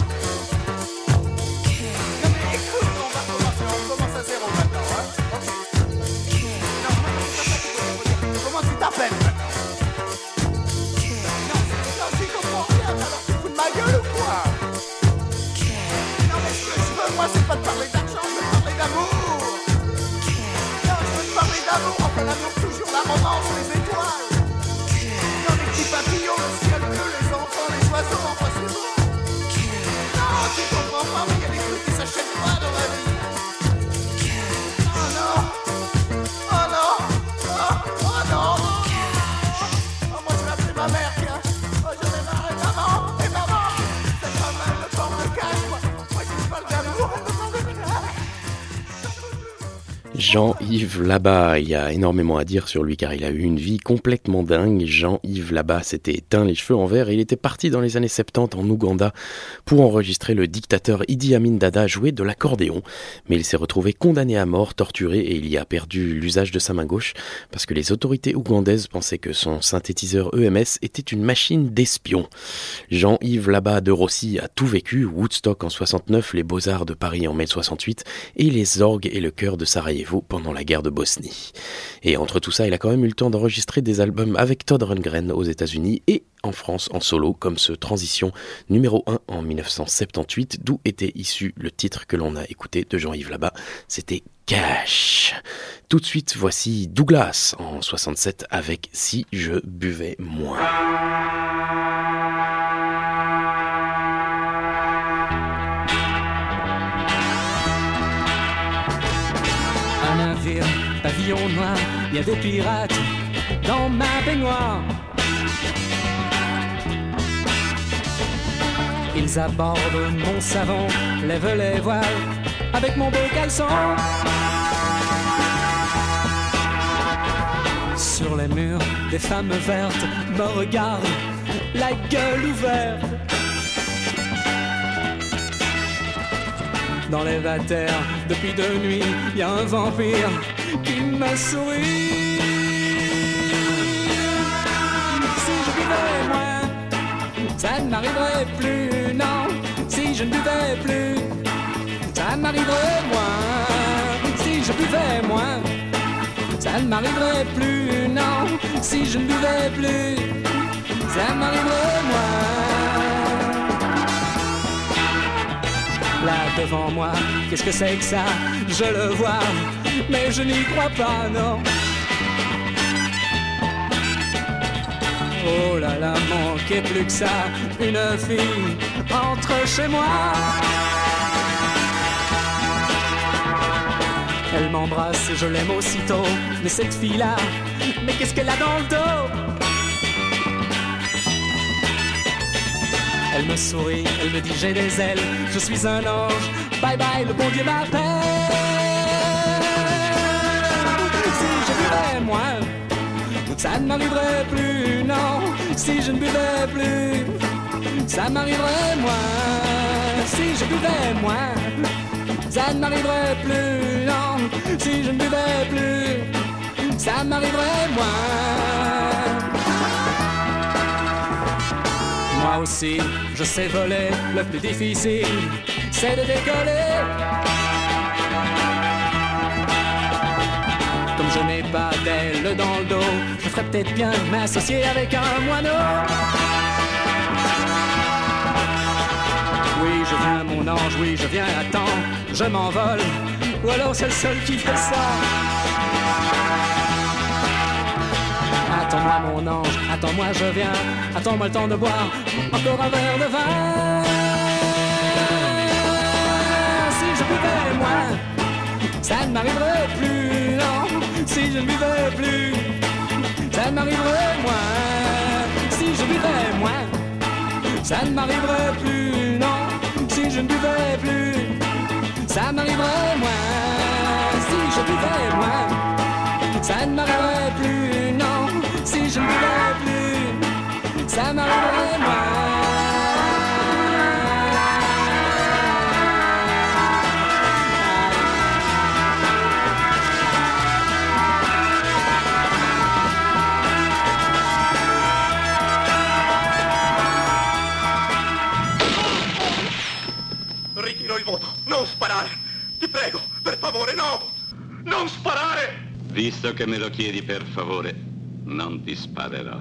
Non, mais écoute, on va commencer, on commence à zéro maintenant, hein. Ok. Non, non, c'est pas ça qu'il faut dire. Comment tu t'appelles maintenant? Non, non, j'y comprends rien, alors tu te fous de ma gueule ou quoi? Non, mais ce que je veux, moi, c'est pas de parler d'argent, je veux parler d'amour. Non, je veux te parler d'amour, enfin l'amour, toujours la romance, les étoiles. Non, les petits papillons, le ciel bleu, les enfants, les oiseaux, enfin c'est bon. Non, tu comprends pas, mais il y a des trucs qui s'achètent pas dans la vie. Oh non. Oh non. Oh, oh non. Oh, moi je vais appeler ma mère, tiens. Oh, j'en ai marre, et maman, et maman. C'est pas mal, le temps de cash, moi. Moi qui me parle d'amour, elle me parle de cash. Jean-Yves Labat, il y a énormément à dire sur lui car il a eu une vie complètement dingue. Jean-Yves Labat s'était éteint les cheveux en vert et il était parti dans les années soixante-dix en Ouganda pour enregistrer le dictateur Idi Amin Dada jouer de l'accordéon. Mais il s'est retrouvé condamné à mort, torturé et il y a perdu l'usage de sa main gauche parce que les autorités ougandaises pensaient que son synthétiseur E M S était une machine d'espion. Jean-Yves Labat de Rossi a tout vécu, Woodstock en soixante-neuf, les Beaux-Arts de Paris en mai soixante-huit et les orgues et le chœur de Sarajevo pendant la guerre de Bosnie. Et entre tout ça, il a quand même eu le temps d'enregistrer des albums avec Todd Rundgren aux États-Unis et en France en solo, comme ce Transition numéro un en dix-neuf cent soixante-dix-huit, d'où était issu le titre que l'on a écouté de Jean-Yves Labat. C'était Cash. Tout de suite, voici Douglas en soixante-sept avec Si je buvais moins. Un navire, pavillon noir, il y a des pirates dans ma baignoire. Ils abordent mon savon, lèvent les voiles avec mon beau caleçon. Sur les murs, des femmes vertes me regardent, la gueule ouverte. dans les vatères. Depuis deux nuits, y a un vampire qui me sourit. Si je buvais moins, ça ne m'arriverait plus, non. Si je ne buvais plus, ça m'arriverait moins. Si je buvais moins, ça ne m'arriverait plus, non. Si je ne buvais plus, ça m'arriverait moins. Là devant moi, qu'est-ce que c'est que ça? Je le vois, mais je n'y crois pas, non. Oh là là, manquait plus que ça, une fille entre chez moi. Elle m'embrasse et je l'aime aussitôt. Mais cette fille-là, mais qu'est-ce qu'elle a dans le dos? Elle me sourit, elle me dit j'ai des ailes, je suis un ange, bye bye, le bon Dieu m'appelle. Si je buvais moins, ça ne m'arriverait plus, non. Si je ne buvais plus, ça m'arriverait moins. Si je buvais moins, ça ne m'arriverait plus, non. Si je ne buvais plus, ça m'arriverait moins. Moi aussi, je sais voler, le plus difficile, c'est de décoller. Comme je n'ai pas d'aile dans le dos, je ferais peut-être bien m'associer avec un moineau. Oui, je viens mon ange, oui, je viens, attends, je m'envole. Ou alors c'est le seul qui fait ça. Attends-moi mon ange, attends-moi je viens. Attends-moi le temps de boire encore un verre de vin. Si je buvais moins, ça ne m'arriverait plus, non. Si je ne buvais plus, ça ne m'arriverait moins. Si je buvais moins, ça ne m'arriverait plus, non. Si je ne buvais plus, ça m'arriverait moins. Si je buvais moins, ça ne m'arriverait plus, non. Si je ne buvais plus, ça m'arriverait moins. Ritiro il voto. Non sparare. Ti prego, per favore, no. Non sparare. Visto che me lo chiedi, per favore, non ti sparerò.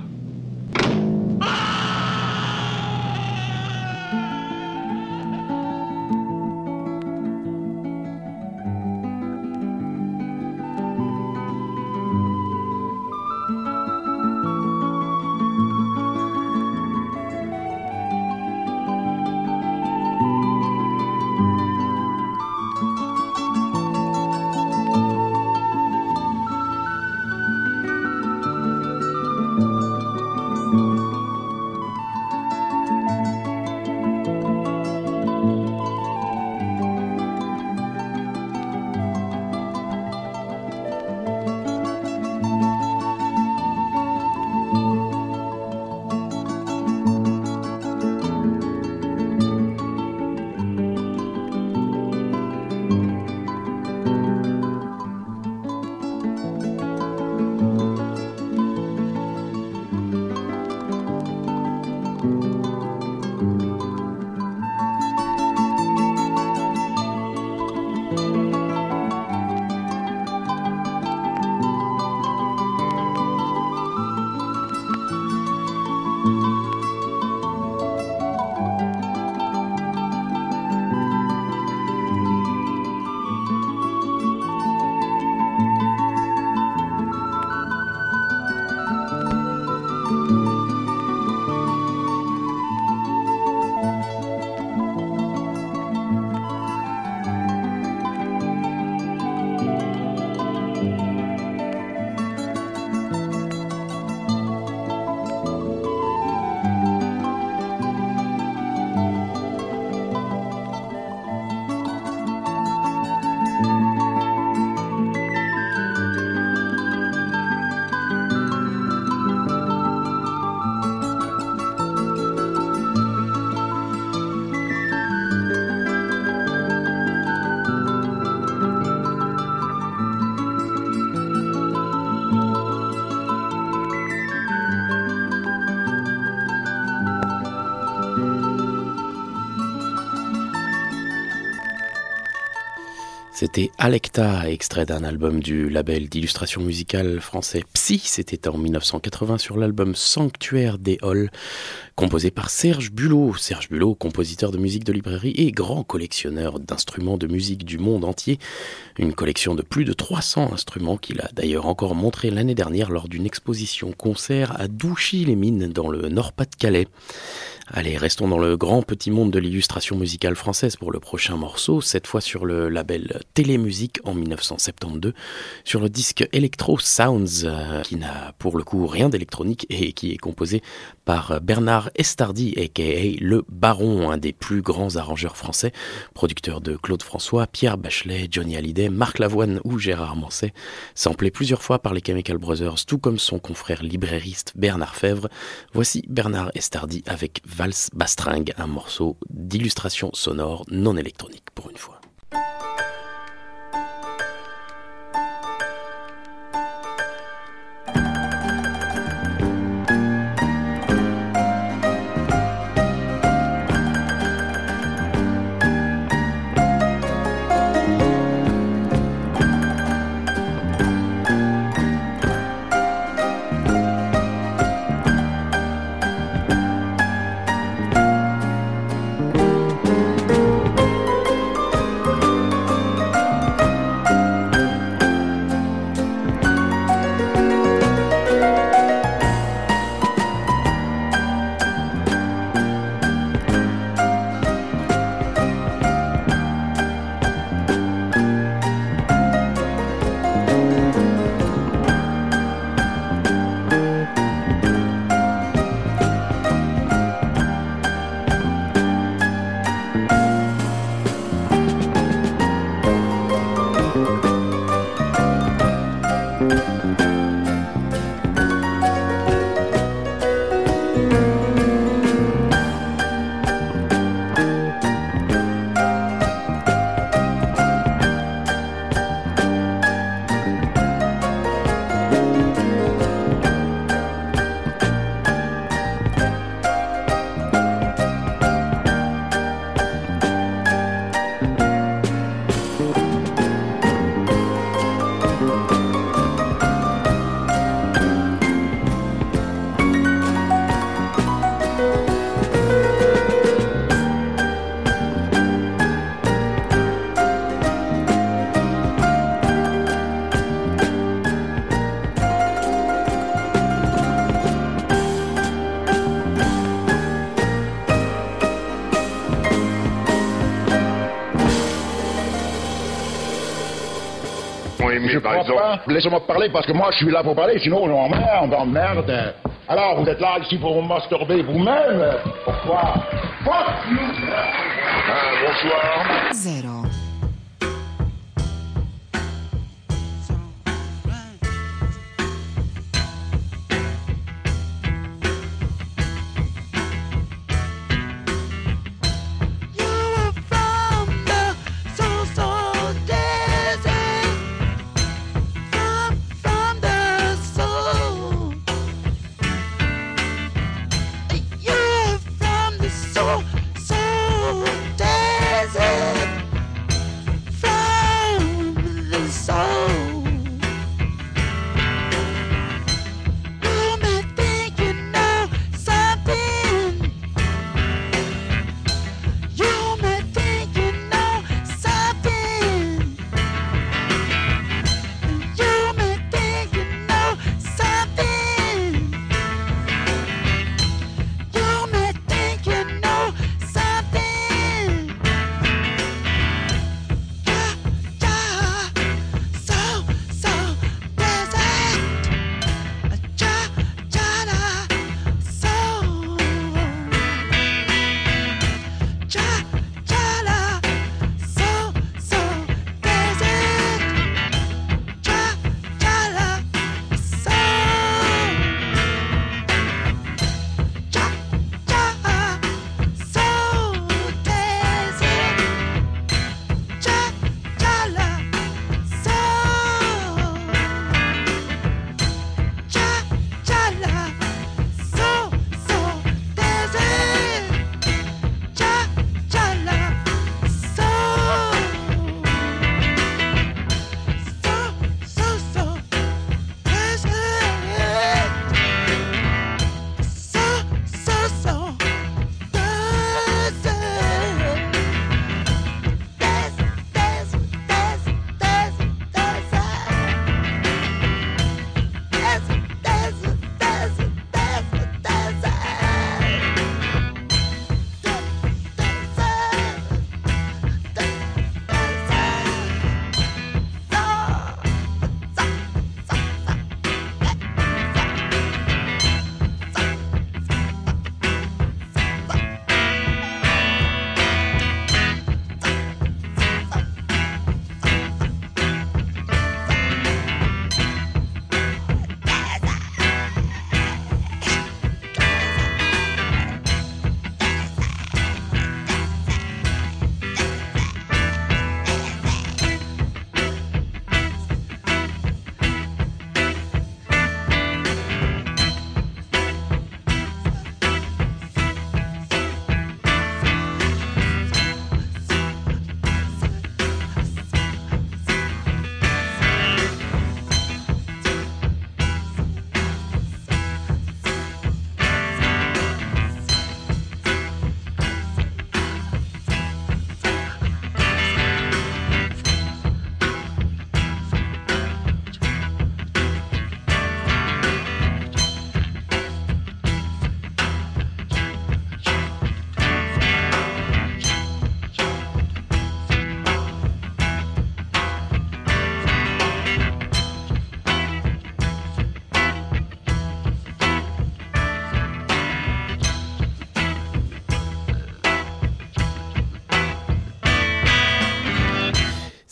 C'était Alecta, extrait d'un album du label d'illustration musicale français Psy. C'était en mille neuf cent quatre-vingts sur l'album Sanctuaire des Halles, composé par Serge Bulot. Serge Bulot, compositeur de musique de librairie et grand collectionneur d'instruments de musique du monde entier. Une collection de plus de trois cents instruments qu'il a d'ailleurs encore montré l'année dernière lors d'une exposition concert à Douchy-les-Mines dans le Nord-Pas-de-Calais. Allez, restons dans le grand petit monde de l'illustration musicale française pour le prochain morceau, cette fois sur le label Télémusique en mille neuf cent soixante-douze, sur le disque Electro Sounds, euh, qui n'a pour le coup rien d'électronique et qui est composé par Bernard Estardi, aka le Baron, un des plus grands arrangeurs français, producteur de Claude François, Pierre Bachelet, Johnny Hallyday, Marc Lavoine ou Gérard Manset, samplé plusieurs fois par les Chemical Brothers, tout comme son confrère librairiste Bernard Fèvre. Voici Bernard Estardi avec Valse Bastringue, un morceau d'illustration sonore non électronique pour une fois. Je comprends pas. Laissez-moi parler parce que moi je suis là pour parler, sinon on m'emmerde, on m'emmerde. Alors vous êtes là ici pour vous masturber vous-même. Pourquoi? Fuck you. Ah, bonsoir. Zéro. You're from the soul, soul desert.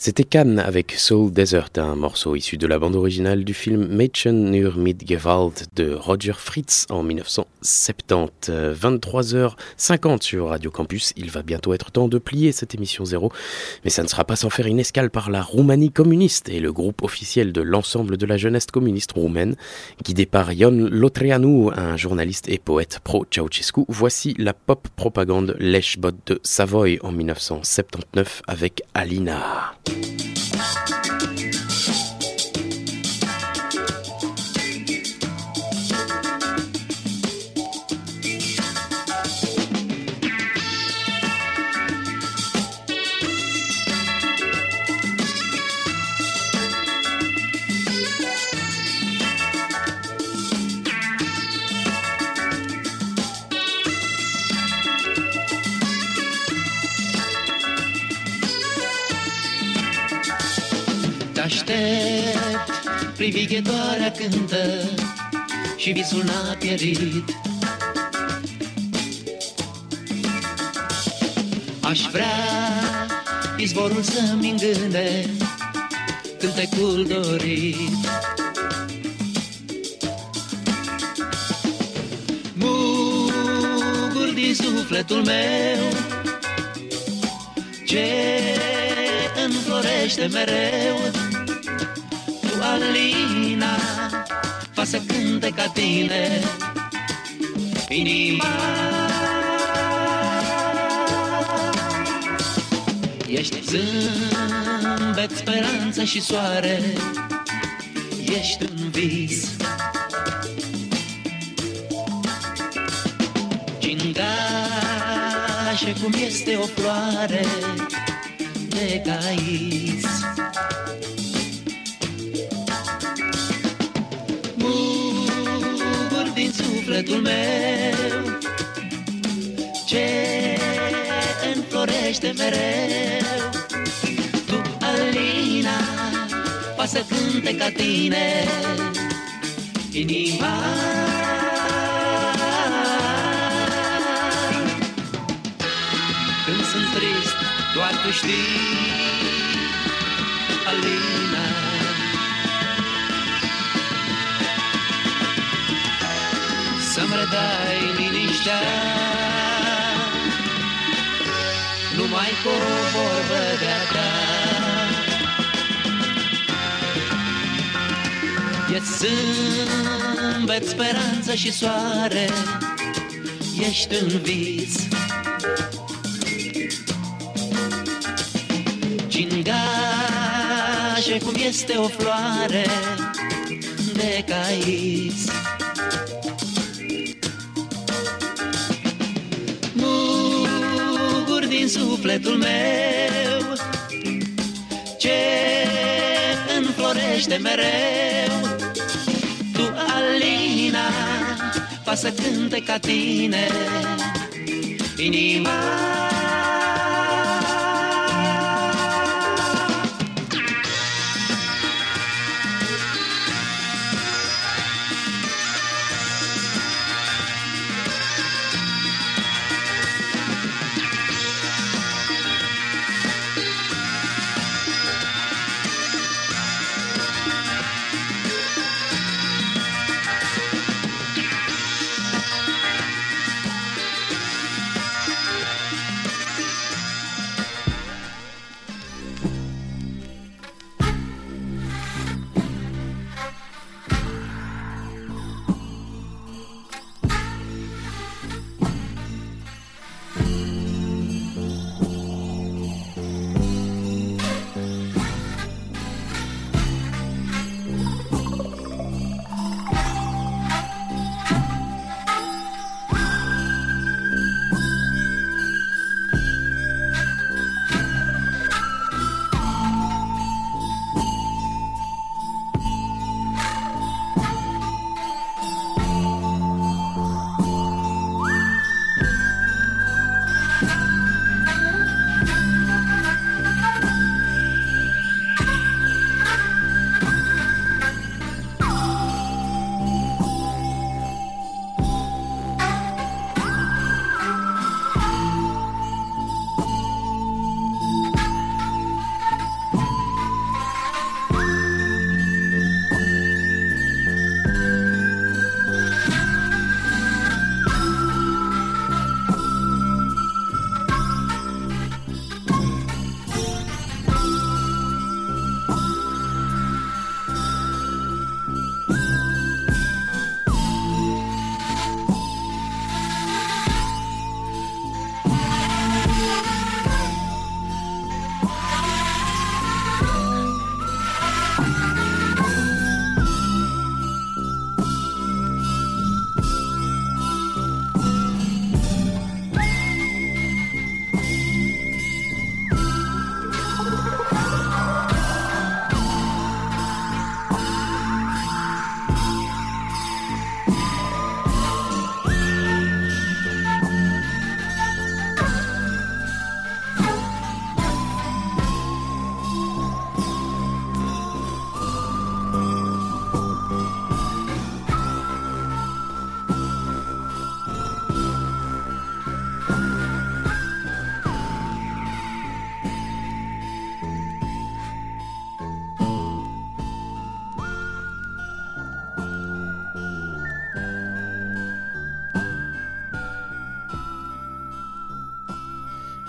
C'était Cannes avec Soul Desert, un morceau issu de la bande originale du film Mädchen nur mit Gewalt de Roger Fritz en dix-neuf cent soixante-dix. vingt-trois heures cinquante sur Radio Campus. Il va bientôt être temps de plier cette émission zéro, mais ça ne sera pas sans faire une escale par la Roumanie communiste et le groupe officiel de l'ensemble de la jeunesse communiste roumaine, guidé par Ion Lotreanu, un journaliste et poète pro-Ceausescu. Voici la pop propagande Lèche-Botte de Savoie en dix-neuf cent soixante-dix-neuf avec Alina. Te-aștept, privighetoarea cântă și visul n-a pierit. Aș vrea izvorul să-mi îngâne cântecul dorit. Mugur din sufletul meu ce înflorește mereu. Alina, fa să cânte ca tine inima. Ești zâmbet, speranță și soare, ești un vis. Gingașe cum este o floare de cais. Sufletul meu ce înflorește mereu. Tu, Alina, fa să cânte ca tine inima. Când sunt trist, doar tu știi, Alina. Să-mi redai liniștea, numai cu o vorbă de-a ta. E-ți zâmbet, speranță și soare, ești în vis. Gingașe cum este o floare de cais. Din sufletul meu ce înflorește mereu. Tu, Alina, fa să cânte ca tine inima.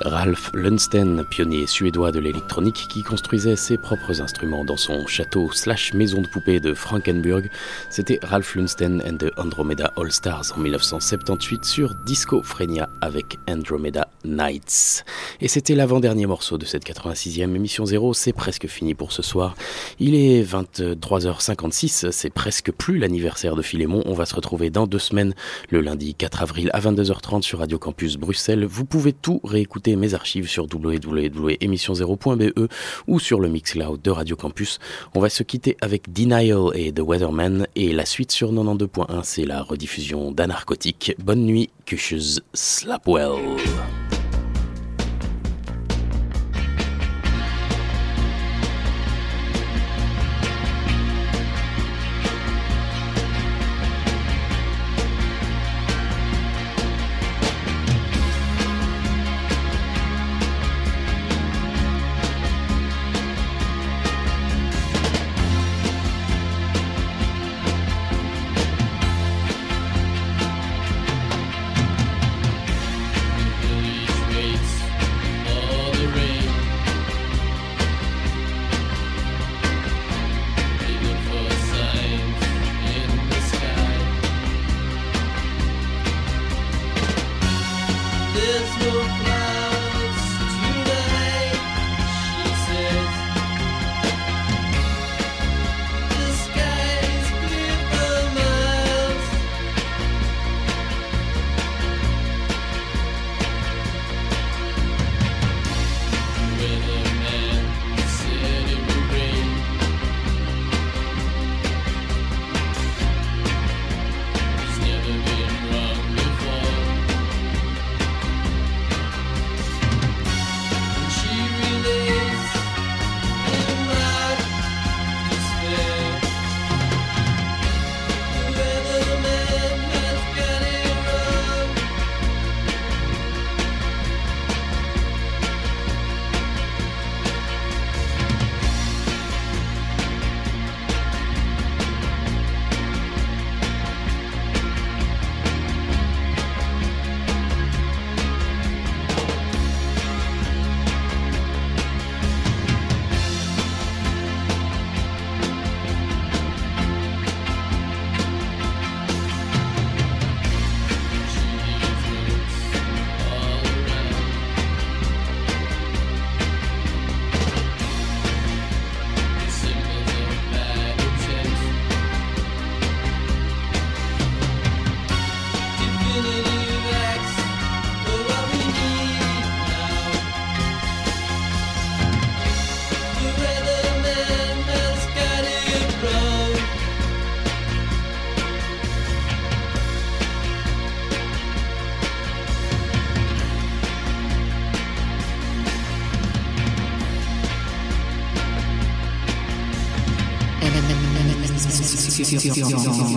Ralph Lundsten, pionnier suédois de l'électronique qui construisait ses propres instruments dans son château slash maison de poupée de Frankenburg. C'était Ralph Lundsten and the Andromeda All Stars en dix-neuf cent soixante-dix-huit sur Disco Frenia avec Andromeda Nights. Et c'était l'avant-dernier morceau de cette quatre-vingt-sixième émission zéro, c'est presque fini pour ce soir. Il est vingt-trois heures cinquante-six, c'est presque plus l'anniversaire de Philémon. On va se retrouver dans deux semaines, le lundi quatre avril à vingt-deux heures trente sur Radio Campus Bruxelles. Vous pouvez tout réécouter mes archives sur w w w point émission zéro point b e ou sur le Mixcloud de Radio Campus. On va se quitter avec Denial et The Weatherman et la suite sur quatre-vingt-douze point un, c'est la rediffusion d'Anarcotique. Bonne nuit, Kushes, Slapwell.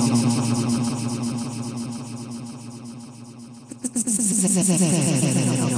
Zero.